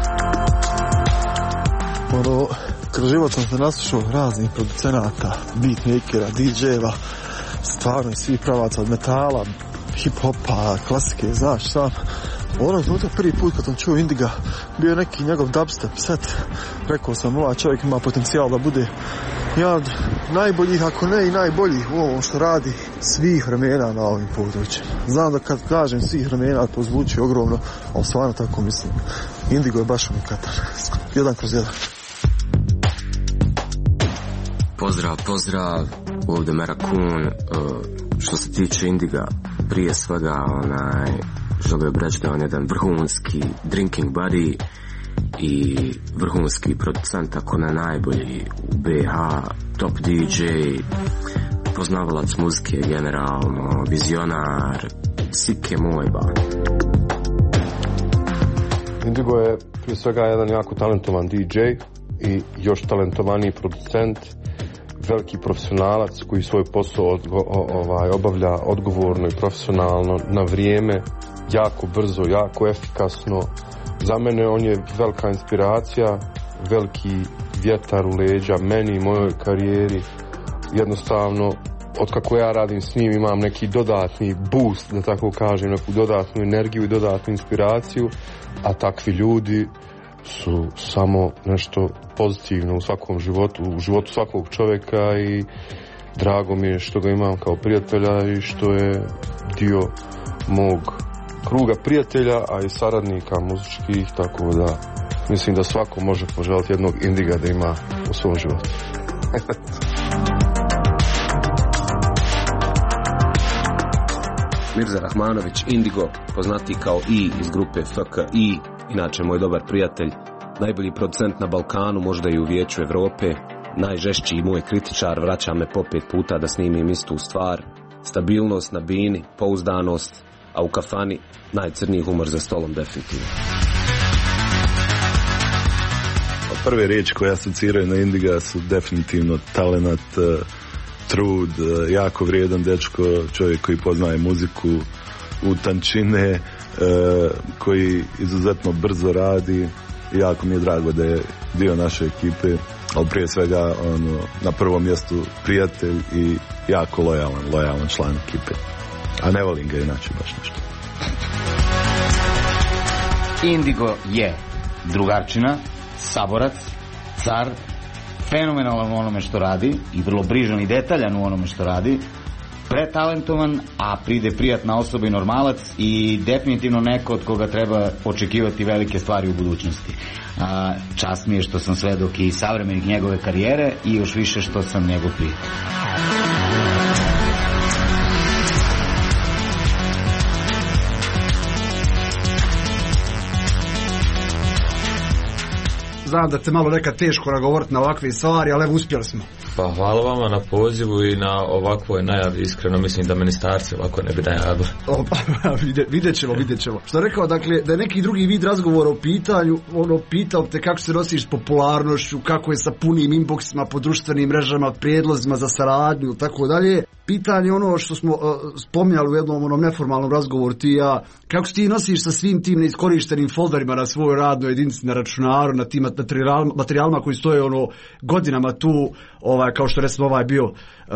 Kroz život sam se naslušao raznih producenata, beatmakera, DJ-eva, stvarno i svih pravaca od metala, hip-hopa, klasike, znaš sam. Onog trenutka prvi put kad sam čuo Indiga bio neki njegov dubstep set. Rekao sam, ovaj čovjek ima potencijal da bude jedan od najboljih, ako ne i najbolji u ovom što radi svih vremena na ovim područjima. Znam da kad kažem svih vremena to zvuči ogromno, ali stvarno tako mislim. Indigo je baš unikatan. 1/1. Pozdrav, ovdje Merakun. Što se tiče Indiga, prije svega želio bih reći da on je jedan vrhunski drinking buddy i vrhunski producent, ako ne najbolji u BH, top DJ, poznavalac muzike generalno, vizionar, sike moj ba. Indigo je prije svega jedan jako talentovan DJ i još talentovaniji producent, veliki profesionalac koji svoj posao obavlja odgovorno i profesionalno, na vrijeme, jako brzo, jako efikasno Za mene on je velika inspiracija, veliki vjetar u leđa meni i mojoj karijeri. Jednostavno, otkako ja radim s njim, imam neki dodatni boost, da tako kažem, neku dodatnu energiju i dodatnu inspiraciju, a takvi ljudi su samo nešto pozitivno u svakom životu, u životu svakog čovjeka, i drago mi je što ga imam kao prijatelja i što je dio mog kruga prijatelja, a i saradnika muzičkih, tako da mislim da svako može poželiti jednog Indiga da ima u svom životu. Mirza Rahmanović, Indigo, poznati kao I iz grupe FKI, inače moj dobar prijatelj, najbolji producent na Balkanu, možda i u Vijeću Evrope, najžešći moj kritičar, vraća me po 5 puta da snimim istu stvar, stabilnost na bini, pouzdanost, a u kafani najcrniji humor za stolom definitivno. Prve riječi koje asociraju na Indiga su definitivno talenat, trud, jako vrijedan dečko, čovjek koji poznaje muziku u tančine, koji izuzetno brzo radi. Jako mi je drago da je dio naše ekipe, ali prije svega na prvom mjestu prijatelj i jako lojalan član ekipe. A ne volim ga inače baš nešto. Indigo je drugarčina, saborac, car, fenomenalan u onome što radi i vrlo brižan i detaljan u onome što radi, pretalentovan, a pride prijatna osoba i normalac i definitivno neko od koga treba očekivati velike stvari u budućnosti. Čast mi je što sam svedok i savremenih njegove karijere i još više što sam njegov prijatelj. Znam da te malo nekad teško nagovoriti na ovakve stvari, ali evo uspjeli smo. Pa hvala vama na pozivu i na ovakvoj najavi. Iskreno mislim da ministarstvo ovako ne bi najavilo. Vidjet ćemo. Što rekao, dakle, da je neki drugi vid razgovora u pitanju, pitao te kako se nosiš s popularnošću, kako je sa punim inboxima po društvenim mrežama, prijedlozima za saradnju i tako dalje. Pitanje ono što smo spominjali u jednom neformalnom razgovoru ti i ja, kako se ti nosiš sa svim tim neiskorištenim folderima na svojoj radnoj jedinici na računaru, na tim materijalima koji stoje godinama tu, kao što recimo ovaj bio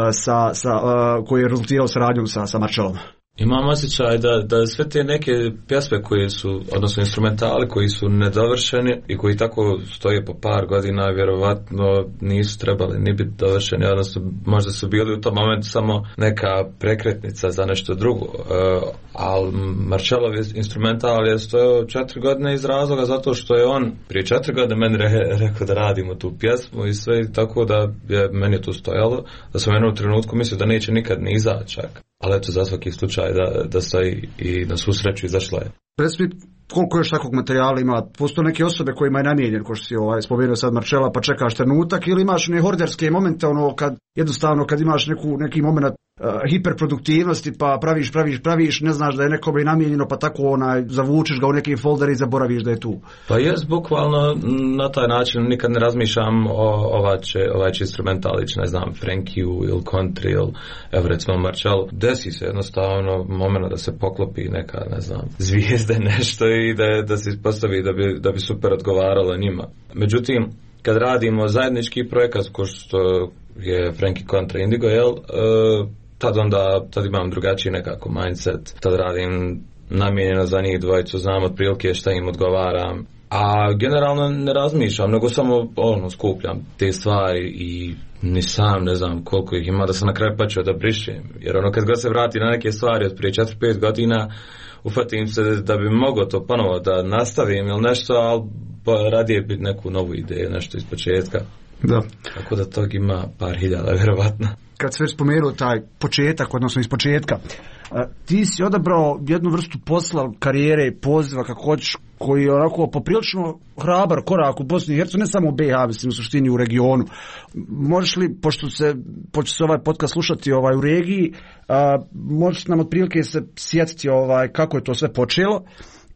koji je rezultirao saradnjom sa Marčelom. Imam osjećaj da sve te neke pjesme koje su, odnosno instrumentali koji su nedovršeni i koji tako stoje po par godina, vjerovatno nisu trebali ni biti dovršeni, odnosno možda su bili u tom momentu samo neka prekretnica za nešto drugo. Ali Marčelov instrumental je stojao 4 godine iz razloga zato što je on prije 4 godine meni rekao da radimo tu pjesmu i sve, tako da je meni tu stojalo, da sam u jednom trenutku mislio da neće nikad ni izaći čak. Ali eto, za svaki slučaj da stoji i na svu sreću izašla je. Presvi, koliko još takvog materijala ima? Postoje neke osobe kojima je namijenjen, ko što si spomenuo sad Marčela, pa čekaš trenutak, ili imaš ne horderske momente, kad imaš neki moment hiperproduktivnosti, pa praviš, ne znaš da je nekome namijenjeno, pa tako zavučeš ga u neki folder i zaboraviš da je tu. Pa jest, bukvalno na taj način nikad ne razmišljam ovaj će instrumentalić, ne znam, Frankiju ili country ili evo recimo Marčel. Desi se jednostavno moment da se poklopi neka, ne znam, zvijezde nešto i da se ispostavi da bi super odgovaralo njima. Međutim, kad radimo zajednički projekat ko što je Frankie kontra Indigo, tad imam drugačiji nekako mindset, tad radim namijenjeno za njih dvojicu, znam otprilike šta im odgovaram, a generalno ne razmišljam, nego samo skupljam te stvari i ni sam ne znam koliko ih ima da sam na kraju počeo da brišem, jer kad god se vrati na neke stvari od prije 4-5 godina ufatim se da bi mogao to ponovo da nastavim ili nešto, ali radije biti neku novu ideju, nešto iz početka. Da. Tako da tog ima par hiljada, vjerovatno. Kad se već spomenuo taj početak, odnosno iz početka, ti si odabrao jednu vrstu posla, karijere, poziva, kako hoćeš, koji je onako poprilično hrabar korak u Bosni i Hercegovini, ne samo u BiH, mislim u suštini u regionu. Možeš li, pošto se ovaj podcast slušati u regiji, možeš nam otprilike se sjetiti kako je to sve počelo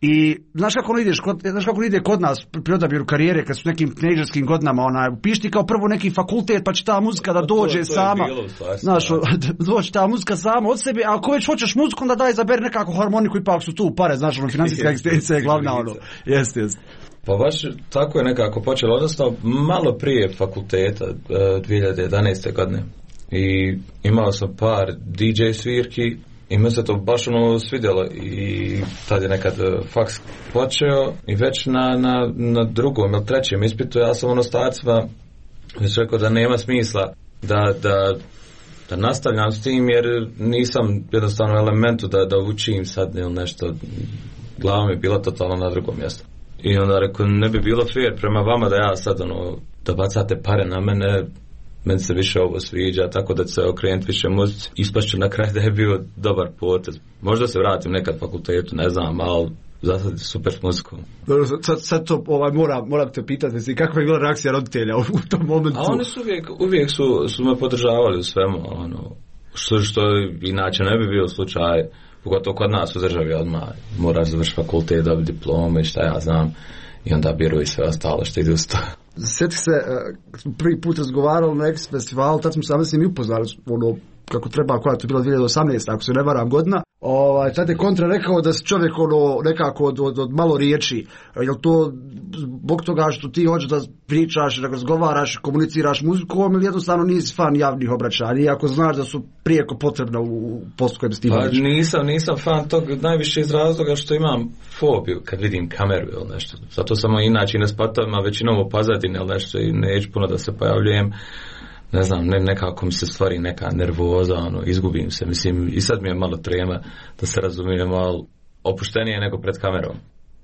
I znaš kako ide kod nas pri odabiru karijere kad su nekim tinejdžerskim godinama, upiši ti kao prvo neki fakultet pa će ta muzika da dođe sama. Znaš, doći ta muzika sama od sebe, a ako već hoćeš muziku onda daj izaberi nekako harmoniku, ipak su tu pare, znaš, financijska egzistencija je glavna, jeste. Pa baš tako je nekako počelo, odnosno malo prije fakulteta 2011. godine i imao sam par DJ svirki i mi se to baš svidjelo i tad je nekad faks počeo i već na drugom ili trećem ispitu ja sam ostacima već rekao da nema smisla da nastavljam s tim jer nisam jednostavno elementu da učim sad ili nešto, glava mi je bila totalno na drugom mjestu. I onda rekao, ne bi bilo fair prema vama da ja sad da bacate pare na meni se više ovo sviđa, tako da se okrenuti više muzici. Ispašću na kraj da je bio dobar potez. Možda se vratim nekad fakultetu, ne znam, ali za sad je super s muzikom. Dobro, sad to moram te pitati, kakva je bila reakcija roditelja u tom momentu? A oni su uvijek su me podržavali u svemu, što inače ne bi bio slučaj. Pogotovo kod nas u državi odmah moraš završiti fakultet, dobiti diplome i šta ja znam i onda biru i sve ostalo što ide uz to. Sjeti se, prvi put razgovarali na X festivalu, tad smo sami s njim upoznali kako treba, koja je to bila 2018, ako se ne varam godina. Tad je Kontra rekao da si čovjek nekako od malo riječi. Jel to zbog toga što ti hoćeš da pričaš, da razgovaraš, komuniciraš muzikom ili jednostavno nisi fan javnih obraćanja, iako znaš da su prijeko potrebna u poslu kojem si ti baviš? Nisam fan tog najviše iz razloga što imam fobiju kad vidim kameru ili nešto. Zato sam inače na spatovima većinom u pozadini ili nešto i neću puno da se pojavljujem. Ne znam, nekako mi se stvari neka nervoza, izgubim se, mislim, i sad mi je malo trema, da se razumijem, ali opuštenije nego pred kamerom.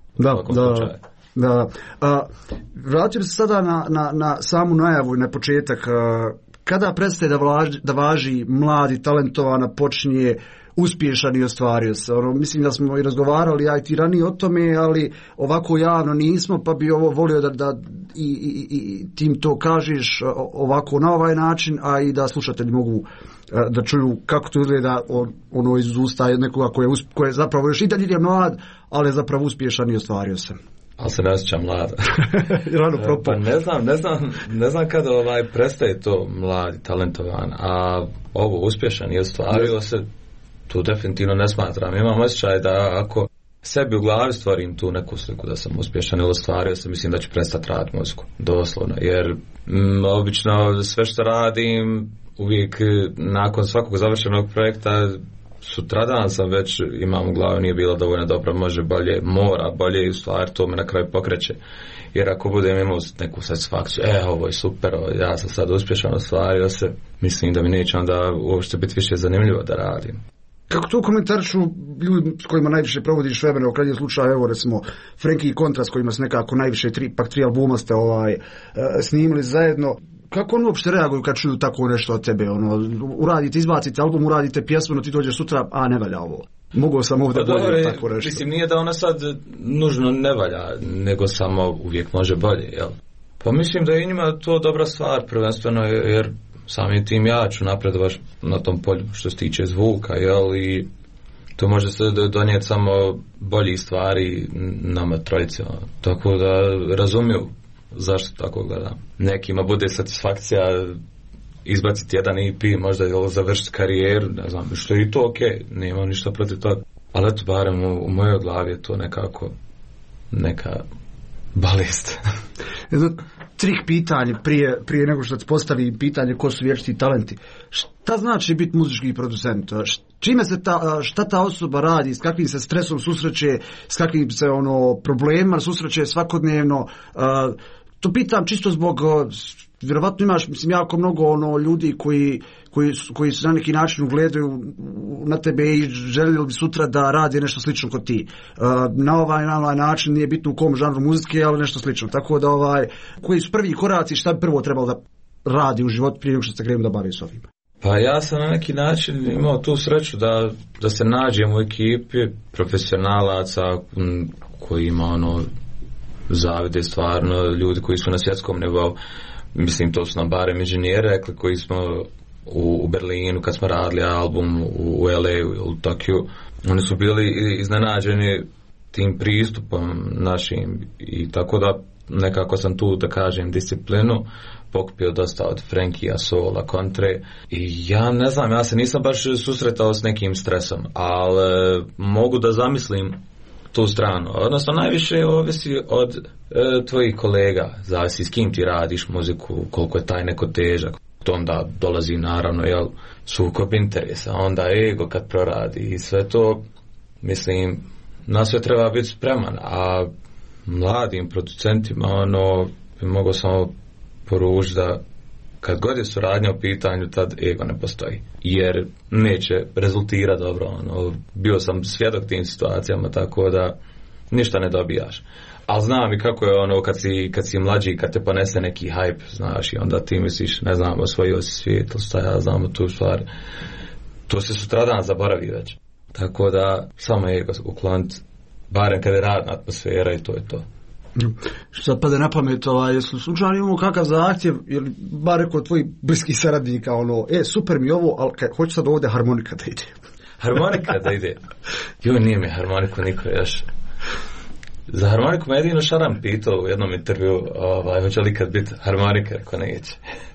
Da. Vraćam se sada na samu najavu i na početak. Kada prestaje da važi mladi, talentovana, počinje uspješan i ostvario se? Mislim da smo i razgovarali, ja i ti ranije o tome, ali ovako javno nismo, pa bi ovo volio da i tim to kažeš ovako na ovaj način, a i da slušatelji mogu da čuju kako to izgleda iz usta nekoga koji je zapravo još i dalje je mlad, ali je zapravo uspješan i ostvario se. Ali se ne osjećam mlada. Rano propao. Pa ne znam kada prestaje to mladi, talentovan, a ovo uspješan i ostvario se, tu definitivno ne smatram. Imam osjećaj da ako sebi u glavi stvorim tu neku sliku da sam uspješan ili ostvario se, mislim da ću prestati raditi muziku. Doslovno. Jer obično sve što radim, uvijek nakon svakog završenog projekta, sutradan sam već imam u glavi nije bilo dovoljno dobro, može bolje, mora bolje i u stvari to me na kraju pokreće. Jer ako budem imao neku satisfakciju, ovo je super, ja sam sad uspješan, ostvario se, mislim da mi neće onda uopšte biti više zanimljivo da radim. Kako to komentarišu ljudi s kojima najviše provodiš vremena, u krajnjem slučaju, evo recimo Frankie i Kontra s kojima se nekako najviše tri albuma ste snimili zajedno, kako oni uopšte reaguju kad čuju tako nešto od tebe? Uradite, izbacite album, uradite pjesmu, no ti dođeš sutra, a ne valja ovo. Mogao sam ovdje bolje tako nešto. Mislim, nije da ona sad nužno ne valja, nego samo uvijek može bolje, jel? Pa mislim da je njima to dobra stvar, prvenstveno, jer samim tim ja ću napredovati na tom polju što se tiče zvuka, jel, i to može se donijeti samo bolji stvari nama trojice, tako da razumiju zašto tako gledam. Nekima bude satisfakcija izbaciti jedan EP, možda završiti karijeru, ne znam, što je i to okej, nemam ništa protiv toga, ali eto, barem u mojoj glavi je to nekako neka balest. Trik pitanje prije nego što se postavi pitanje ko su vječiti talenti. Šta znači biti muzički producent? Čime se šta ta osoba radi, s kakvim se stresom susreće, s kakvim se problemima susreće svakodnevno? To pitam čisto zbog, vjerovatno imaš, mislim, jako mnogo ljudi koji se na neki način ugledaju na tebe i željeli bi sutra da radi nešto slično kod ti. Na ovaj način, nije bitno u kom žanru muzike, ali nešto slično. Tako da koji su prvi koraci, šta bi prvo trebalo da radi u životu prije nego što se krenu da bavi s ovim? Pa ja sam na neki način imao tu sreću da se nađem u ekipi profesionalaca koji ima zavide stvarno, ljudi koji su na svjetskom nivou. Mislim, to su nam barem inženjeri rekli koji smo u Berlinu kad smo radili album, u LA, u Tokiju. Oni su bili iznenađeni tim pristupom našim i tako da nekako sam tu da kažem disciplinu pokupio dosta od Frankija, sola, kontre i ja ne znam, ja se nisam baš susretao s nekim stresom, ali mogu da zamislim tu stranu, odnosno najviše ovisi od tvojih kolega, zavisi s kim ti radiš muziku, koliko je taj neko težak, to onda dolazi naravno sukob interesa, onda ego kad proradi i sve to, mislim, na sve treba biti spreman, a mladim producentima bi mogo samo poručiti da kad god je suradnja u pitanju, tad ego ne postoji, jer neće rezultirati dobro, bio sam svjedok tim situacijama, tako da ništa ne dobijaš. Ali znam i kako je kad si mlađi, kad te ponese neki hype, znaš, i onda ti misliš, ne znam, osvojio si svijet, ili šta ja znam tu stvar, to se sutradan zaboravi već. Tako da samo ego ukloniti, barem kada je radna atmosfera i to je to. Sad pada na pamet, slučajno imamo kakav zahtjev, ili bar kod tvojih bliskih saradnika, super mi ovo, ali hoću sad ovdje harmonika da ide. Harmonika da ide? Nije mi harmoniku niko još. Za harmoniku me jedino Šaran pitao u jednom intervju, hoće li kad biti harmonika, ako neće.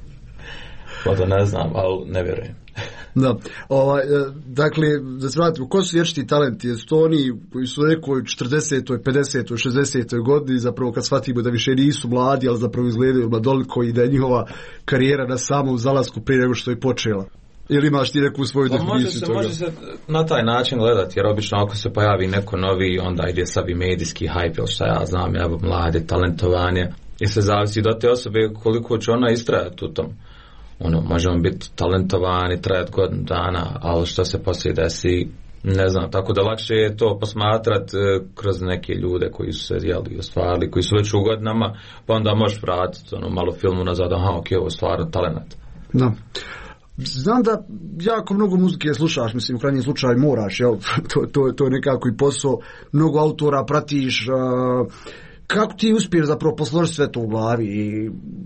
Možda ne znam, ali ne vjerujem. Da, dakle, da se vratimo, ko su vječiti talenti? Jesu to oni koji su u nekoj 40. 50. 60. godini, zapravo kad shvatimo da više nisu mladi, ali zapravo izgledaju mladoliko i da je njihova karijera na samom zalasku prije nego što je počela? Ili imaš ti neku svoju definiciju toga? Može se na taj način gledati, jer obično ako se pojavi neko novi, onda ide sav medijski hype, ili šta ja znam, mlade, talentovanje, i se zavisi do te osobe koliko će ona istrajati u tom. Možemo biti talentovani, trajati godinu dana, ali što se poslije desi, ne znam, tako da lakše je to posmatrati kroz neke ljude koji su se ostvarili, koji su već u godinama, pa onda možeš vratiti malo filmu nazad, ok, ovo je stvarno talent. Da. Znam da jako mnogo muzike slušaš, mislim, u krajnjem slučaju moraš, jel? To je nekako i posao, mnogo autora pratiš, kako ti uspiješ zapravo posložiti sve to u glavi i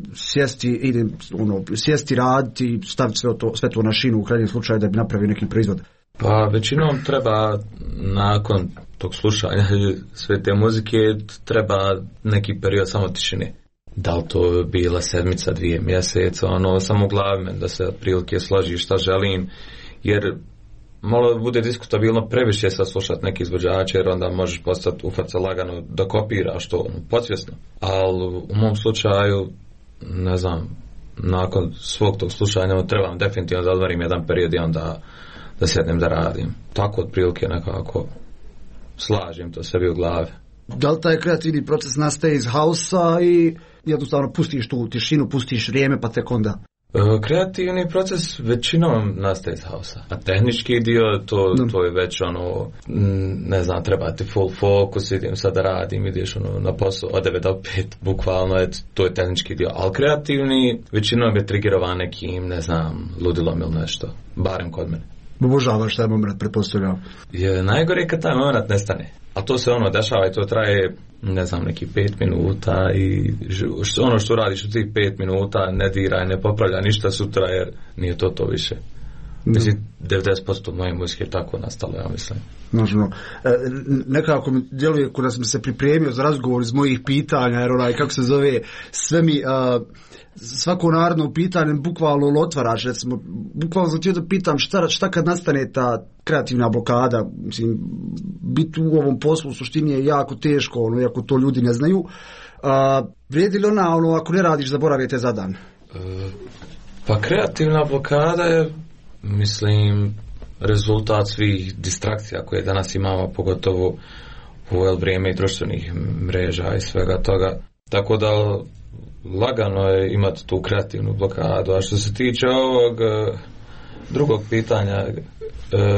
sjesti raditi, staviti sve to na šinu u krajnjem slučaju da bi napravio neki proizvod? Pa većinom treba nakon tog slušanja sve te muzike treba neki period samo tišine. Da li to bila sedmica, 2 mjeseca, samo u glavi da se prilike složi šta želim, jer malo bude diskutabilno previše sad slušati neki izvođače, jer onda možeš postati ufat se lagano da kopiraš to podsvjesno. Ali u mom slučaju, ne znam, nakon svog tog slušanja trebam definitivno da odvarim jedan period i onda da sjednem da radim. Tako otprilike nekako slažem to sebi u glavi. Da li taj kreativni proces nastaje iz hausa i jednostavno pustiš tu tišinu, pustiš vrijeme pa tek onda? Kreativni proces većinom nastaje iz hausa, a tehnički dio to je već ne znam, treba ti full focus, idem sad da radim, ideš na posao od 9 do 5, bukvalno to je tehnički dio, ali kreativni većinom je trigerovan nekim, ne znam, ludilom ili nešto, barem kod mene. Obožavaš taj moment, pretpostavljam. Najgore je kad taj moment nestane. A to se dešava i to traje, ne znam, neki 5 minuta i što radiš u tih 5 minuta ne diraj, ne popravlja ništa sutra jer nije to više. Mislim, 90% moje muzike je tako nastalo, ja mislim. Nažno. Nekako mi djeluje kada sam se pripremio za razgovor iz mojih pitanja, jer kako se zove, sve mi... svako naredno pitanje bukvalno otvaraš, recimo, bukvalno sam htio da pitam šta kad nastane ta kreativna blokada, mislim, biti u ovom poslu u suštini je jako teško, iako to ljudi ne znaju, vrijedi li ona, ako ne radiš, zaboravite za dan? Pa kreativna blokada je, mislim, rezultat svih distrakcija koje danas imamo, pogotovo u ovo vrijeme i društvenih mreža i svega toga, tako da lagano je imati tu kreativnu blokadu. A što se tiče ovog drugog pitanja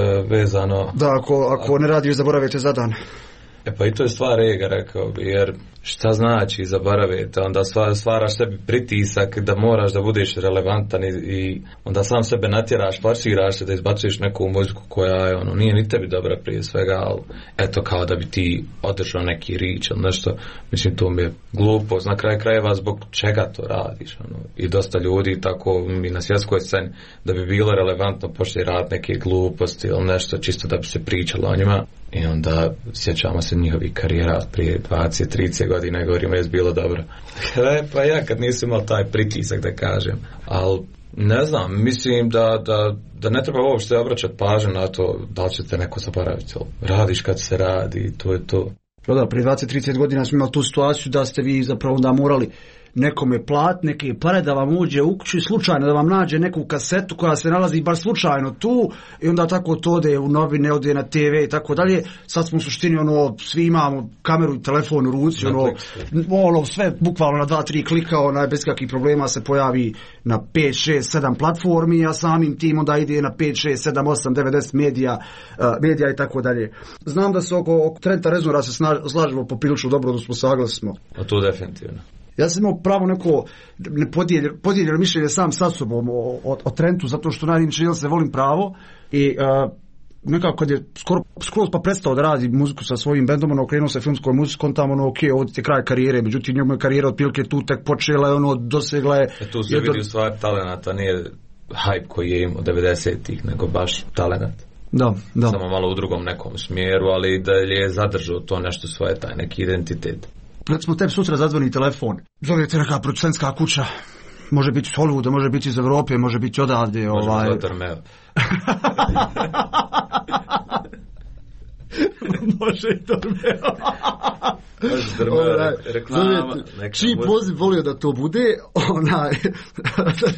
vezano... Da, ako ne radiš, zaboravite za dan. Pa i to je stvar ega, rekao bi, jer šta znači zaborave, onda stvaraš sebi pritisak da moraš da budeš relevantan i onda sam sebe natjeraš, forsiraš se da izbacuješ neku muziku koja je nije ni tebi dobra prije svega, ali eto kao da bi ti održao neki rič ili nešto, mislim to mi je glupost, na kraju krajeva zbog čega to radiš, i dosta ljudi tako i na svjetskoj sceni da bi bilo relevantno počne raditi neke gluposti ili nešto čisto da bi se pričalo o njima. I onda sjećamo se njihovih karijera prije 20-30 godina i govorimo je bilo dobro. Pa ja kad nisam imao taj pritisak da kažem, ali ne znam, mislim da ne treba uopšte obraćati pažnju na to da li ćete neko zaboraviti. Radiš kad se radi, to je to. Da, prije 20-30 godina smo imali tu situaciju da ste vi zapravo onda morali nekome platiti neke pare da vam uđe u kuću i slučajno da vam nađe neku kasetu koja se nalazi bar slučajno tu i onda tako to ode u novine, ode na TV i tako dalje. Sad smo u suštini svi imamo kameru i telefon u ruci, sve bukvalno na 2-3 klika, bez kakvih problema se pojavi na 5, 6, 7 platformi, a samim tim onda ide na 5, 6, 7, 8, 90 medija i tako dalje. Znam da se oko Trenta Reznora se slažemo poprilično dobro, da smo saglasni. A to definitivno. Ja sam imao pravo neko podijeljeno mišljenje sam sa sobom o Trentu, zato što najviše se volim pravo i nekako kad je skoro pa prestao da radi muziku sa svojim bendom, okrenuo se filmskoj muzikom, tamo ovdje je kraj karijere, međutim njegova je karijera otprilike tu tek počela i dosegla je... Tu se vidi u stvari talenata, nije hype koji je imao 90-ih, nego baš talenat. Da. Samo malo u drugom nekom smjeru, ali da je zadržao to nešto svoje, taj neki identitet. Recimo tebi sutra zadzvoni telefon, zovete neka producentska kuća, može biti iz Hollywooda, može biti iz Evrope, može biti odavde. Može biti Drmeo. Može i Drmeo. Reklama. Čiji poziv volio da to bude, da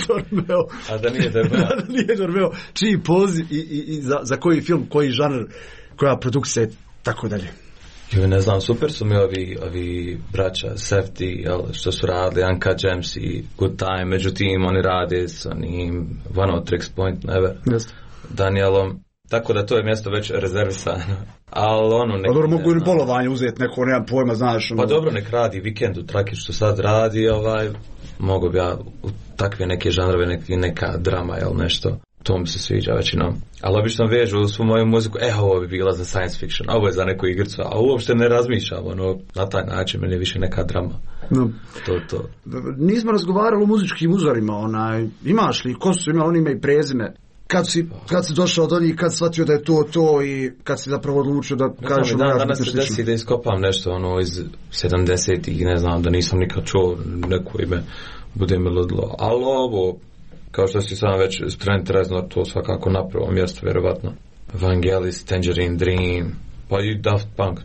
nije Drmeo. Čiji poziv i za koji film, koji žanr, koja produkcija, tako dalje. Ne znam, super su mi ovi braća Safety, što su radili, Uncut Gems i Good Time, međutim oni rade s onim One of Tricks Point Never, Danielom, tako da to je mjesto već rezervisano. Ali dobro, mogu i bolovanje uzeti neko, nemam pojma, znaš. Pa dobro, nek radi Vikend u Traki što sad radi, mogu bi ja u takve neke žanrove, neka drama ili nešto. To mi se sviđa većinom. Ali obično vežu svu moju muziku, ovo bi bila za science fiction, ovo je za neku igricu, a uopšte ne razmišljam, na taj način meni je više neka drama. No. To. Nismo razgovarali o muzičkim uzorima, imaš li, ko su imali, oni imaju prezime? Kad si došao do njih, kad si shvatio da je to i kad si zapravo odlučio da kažeš... Danas se desi da iskopam nešto iz 70-ih, ne znam, da nisam nikad čuo neko ime, bude mi ludilo, ali ovo... Kao što si sam već Trent Reznor, to svakako na prvo mjesto, vjerovatno. Vangelis, Tangerine Dream, pa i Daft Punk.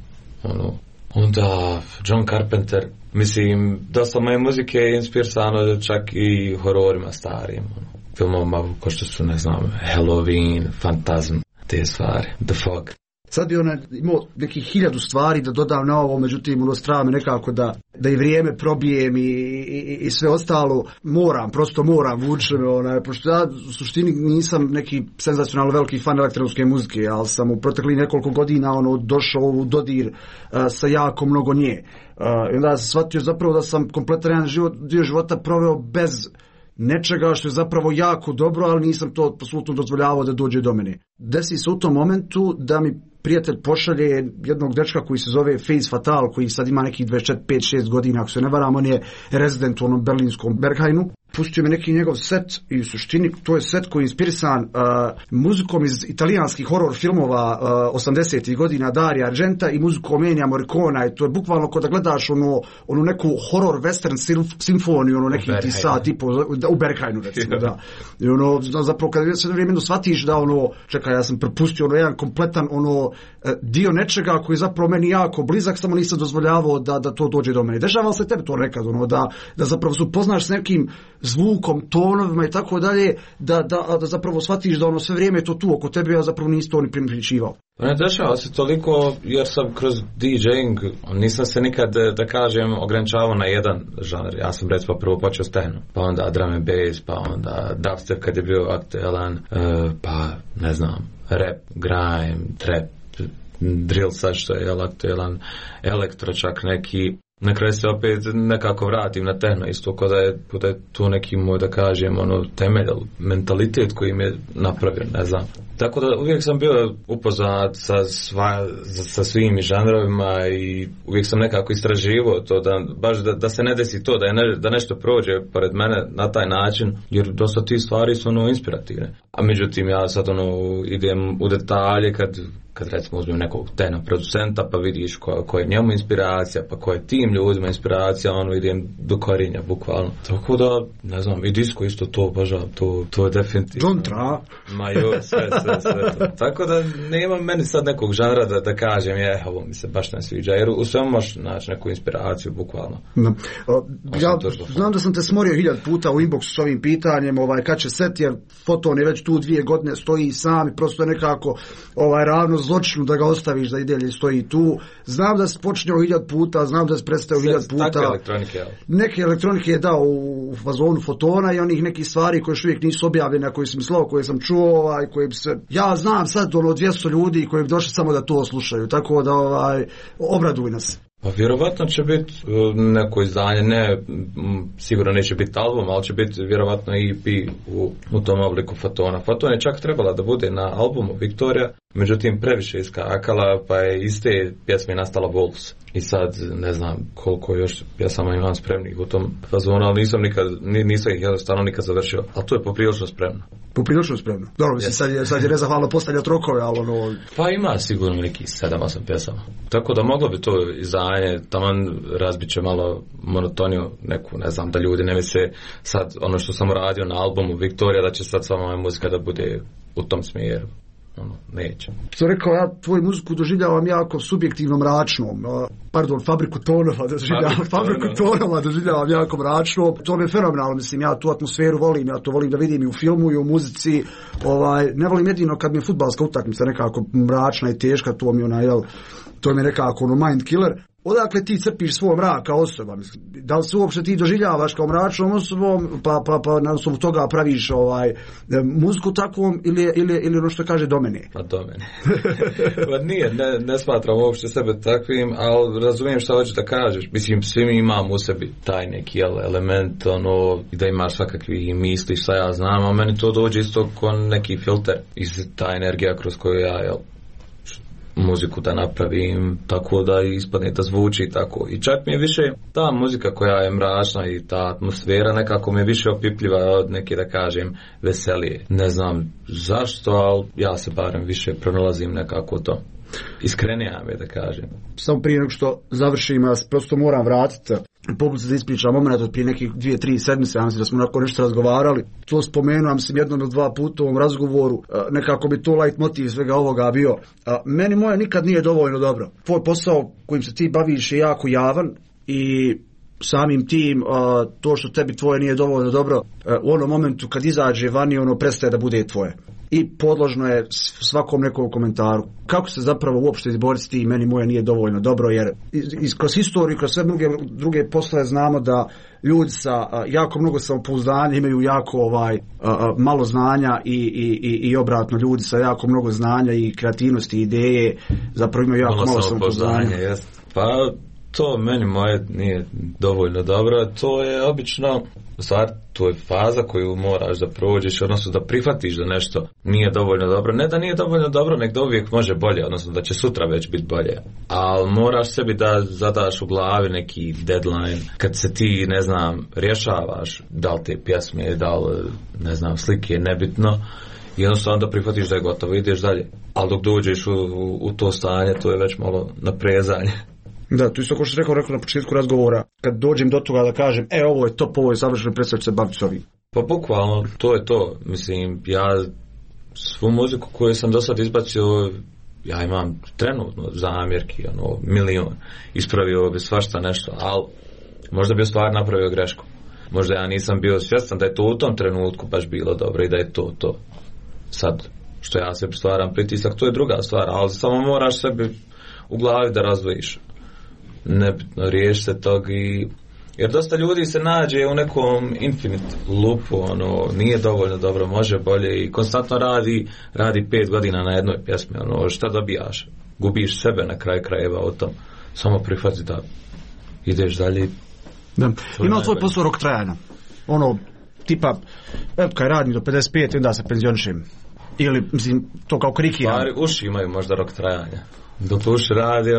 Onda John Carpenter. Mislim, dosta moje muzike je inspirisano čak i hororima starim. Filmovima kao što su, ne znam, Halloween, Phantasm, te stvari, The Fog. Sad bi imao nekih 1000 stvari da dodam na ovo, međutim strava me nekako da i vrijeme probijem i sve ostalo. Prosto moram vući me, pošto ja u suštini nisam neki senzacionalno veliki fan elektronske muzike, ali sam u proteklih nekoliko godina došao u dodir sa jako mnogo nje. I onda sam shvatio zapravo da sam kompletan dio života proveo bez nečega što je zapravo jako dobro, ali nisam to apsolutno dozvoljavao da dođe do mene. Desi se u tom momentu da mi prijatelj pošalje jednog dečka koji se zove Face Fatal, koji sad ima nekih 25-6 godina, ako se ne varam, on je rezident u onom berlinskom Berghainu. Pustio mi neki njegov set i u suštini to je set koji je inspirisan muzikom iz italijanskih horror filmova 80-ih godina Dario Argenta i muzikom Ennija Morricona, i to je bukvalno kao da gledaš onu neku horror western simfoniju, neki ti sad tipo u Berghainu recimo, da. I zapravo kad sve vrijeme shvatiš da čekaj, ja sam propustio jedan kompletan dio nečega koji je zapravo meni jako blizak, samo nisam dozvoljavao da to dođe do mene. Dešava se tebi to nekad, da zapravo se upoznaš s nekim zvukom, tonovima i tako dalje, da zapravo shvatiš da sve vrijeme je to tu oko tebe, ja zapravo nisi to ni primjećivao. Ne dešava se toliko jer sam kroz DJing, nisam se nikad, da kažem, ograničavao na jedan žanr. Ja sam recimo prvo počeo s techno, pa onda drum and bass, pa onda dubstep kad je bio aktualan, pa ne znam, rap, grime, trap, drill sad što je aktualan, elektro čak neki. Na kraju se opet nekako vratim na tehno, isto kao da je to neki moj, da kažem, temelj, mentalitet koji mi je napravio, ne znam. Tako da uvijek sam bio upoznat sa svim žanrovima i uvijek sam nekako istraživao to, da se ne desi to, da nešto prođe pored mene na taj način, jer dosta tih stvari su inspirativne. A međutim, ja sad idem u detalje kad recimo uzmem nekog tehno producenta pa vidiš koja je njemu inspiracija, pa koja je tim ljudima inspiracija, idem do korinja bukvalno. Tako da, ne znam, i disco isto to obožavam, to je definitivno. Jontra. Ma jo, sve to. Tako da nema meni sad nekog žanra da kažem, ovo mi se baš ne sviđa, jer u svemu možeš naći neku inspiraciju bukvalno. No. Ja znam da sam te smorio 1000 puta u inboxu s ovim pitanjem, kad će set, jer Foton je već tu 2 godine, stoji sam i prosto nekako ravno zločinu da ga ostaviš da i dalje stoji tu. Znam da se počinjao 1000 puta, znam da se predstavio 1000 puta. Takve elektronike, ja. Neke elektronike je dao u fazonu Fotona i onih nekih stvari koje još uvijek nisu objavljene, a koje sam slao, koje sam čuo, koje bi se... Ja znam sad 200 ljudi koji bi došli samo da to slušaju, tako da obraduj nas. Pa vjerovatno će biti neko izdanje, sigurno neće biti album, ali će biti vjerovatno EP u tom obliku Fotona. Foton je čak trebala da bude na albumu Victoria, međutim previše iskakala, pa je iz te pjesme nastala Wolves. I sad ne znam koliko još pjesama imam spremnih u tom fazonu, ali nisam ih jednostavno nikad završio. Ali to je poprilično spremno. Poprilično spremno. Dobro, mislim, sad je nezahvalno postavljati rokove, ali Pa ima sigurno neki 7-8 pjesama. Tako da moglo bi to izdanje, taman razbit će malo monotoniju neku, ne znam, da ljudi ne misle sad što sam radio na albumu Victoria, da će sad sva moja muzika da bude u tom smjeru. Neće. Što rekao, ja tvoju muziku doživljavam jako subjektivno mračnom. Fabriku tonova doživljavam jako mračnom. To mi je fenomenalno, mislim, ja tu atmosferu volim, ja to volim da vidim i u filmu i u muzici. Ne volim jedino kad mi je fudbalska utakmica nekako mračna i teška, to mi je nekako mind killer. Odakle ti crpiš svoj mrak kao osoba? Da li se uopšte ti doživljavaš kao mračnom osobom, pa na osnovu toga praviš muziku takvom ili ono što kaže do mene? Pa do mene. Pa nije, ne smatram uopšte sebe takvim, ali razumijem što hoćeš da kažeš. Mislim, svi mi imamo u sebi taj neki element, da imaš svakakvi misli, šta ja znam, a meni to dođe isto kao neki filter iz ta energija kroz koju ja muziku da napravim, tako da ispadne da zvuči tako. I čak mi je više ta muzika koja je mračna i ta atmosfera nekako mi je više opipljiva od neke, da kažem, veselije. Ne znam zašto, ali ja se barem više pronalazim nekako to. Iskrenija me, da kažem. Samo prije nego što završim, ja prosto moram vratiti publici da ispričam moment od prije nekih 2-3 sedmice, ja mislim da smo onako nešto razgovarali. To spomenuo, mislim, 1 ili 2 puta u ovom razgovoru, nekako bi to light motiv svega ovoga bio. Meni moje nikad nije dovoljno dobro. Tvoj posao kojim se ti baviš je jako javan i samim tim to što tebi tvoje nije dovoljno dobro u onom momentu kad izađe vani prestaje da bude tvoje. I podložno je svakom nekom komentaru. Kako se zapravo uopšte izboriti s tim, meni moje nije dovoljno dobro, jer kroz historiju, kroz sve druge poslove znamo da ljudi sa jako mnogo samopouzdanja imaju jako malo znanja i obratno, ljudi sa jako mnogo znanja i kreativnosti i ideje zapravo imaju jako malo samopouzdanja. Pa to meni moje nije dovoljno dobro, to je obično to je faza koju moraš da prođeš, odnosno da prihvatiš da nešto nije dovoljno dobro. Ne da nije dovoljno dobro, nek da uvijek može bolje, odnosno da će sutra već biti bolje. Ali moraš sebi da zadaš u glavi neki deadline, kad se ti, ne znam, rješavaš da li te pjesme, da li, ne znam, slike, nebitno, i jednostavno da prihvatiš da je gotovo, ideš dalje. Ali dok dođeš u to stanje, to je već malo naprezanje. Da, tu isto ko što rekao na početku razgovora, kad dođem do toga da kažem, ovo je top, ovo je završeno, predstavljati se baviti s ovim. Pa bukvalno, to je to. Mislim, ja svu muziku koju sam do sad izbacio, ja imam trenutno zamjerki, 1.000.000. Ispravio bi svašta nešto, ali možda bi stvar napravio grešku. Možda ja nisam bio svjestan da je to u tom trenutku baš bilo dobro i da je to. Sad, što ja sebi stvaram pritisak, to je druga stvar, ali samo moraš sebi u glavi da razdvojiš. Nebitno, riješi se tog jer dosta ljudi se nađe u nekom infinite loopu, nije dovoljno dobro, može bolje i konstantno radi 5 godina na jednoj pjesmi, šta dobijaš? Gubiš sebe na kraju krajeva o tom. Samo prihvati da ideš dalje. Da. Imao tvoj posao rok trajanja? Ono, tipa, kaj radim do 55 i onda se penzionišem. Ili, mislim, to kao krikiram. Stvari, uši imaju možda rok trajanja. Dok uši radi,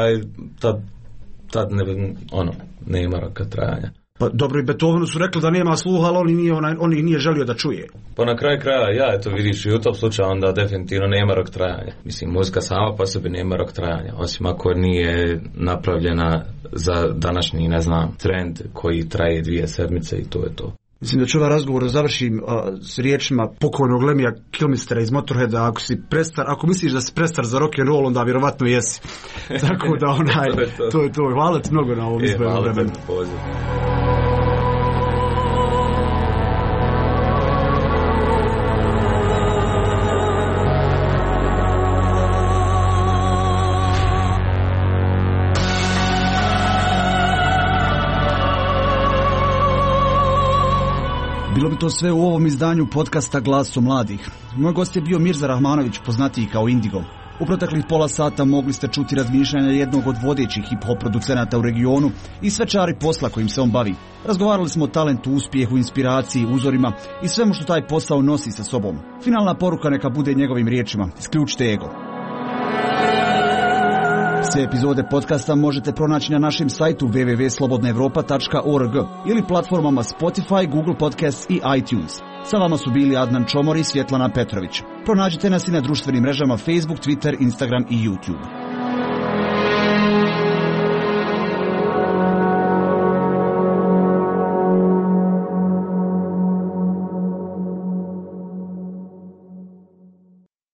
tad nema roka trajanja. Pa dobro, i Beethovenu su rekli da nema sluha, ali on ih nije želio da čuje. Pa na kraju kraja, eto vidiš, i u tom slučaju onda definitivno nema rok trajanja. Mislim, muzika sama po sebi nema rok trajanja, osim ako nije napravljena za današnji, ne znam, trend koji traje 2 sedmice i to je to. Mislim da ću ovaj razgovor završim s riječima pokojnog Lemmija Kilmistera iz Motorheada, ako misliš da si prestar za rock and roll, onda vjerovatno jesi. Tako da to je to. Hvala ti mnogo na ovom izboru vremenu. Bilo bi to sve u ovom izdanju podcasta Glaso mladih. Moj gost je bio Mirza Rahmanović, poznatiji kao Indigo. U proteklih pola sata mogli ste čuti razmišljanja jednog od vodećih hip-hop producenata u regionu i sve čari posla kojim se on bavi. Razgovarali smo o talentu, uspjehu, inspiraciji, uzorima i svemu što taj posao nosi sa sobom. Finalna poruka neka bude njegovim riječima: isključite ego. Sve epizode podcasta možete pronaći na našem sajtu www.slobodnaevropa.org ili platformama Spotify, Google Podcasts i iTunes. Sa vama su bili Adnan Čomor i Svjetlana Petrović. Pronađite nas i na društvenim mrežama Facebook, Twitter, Instagram i YouTube.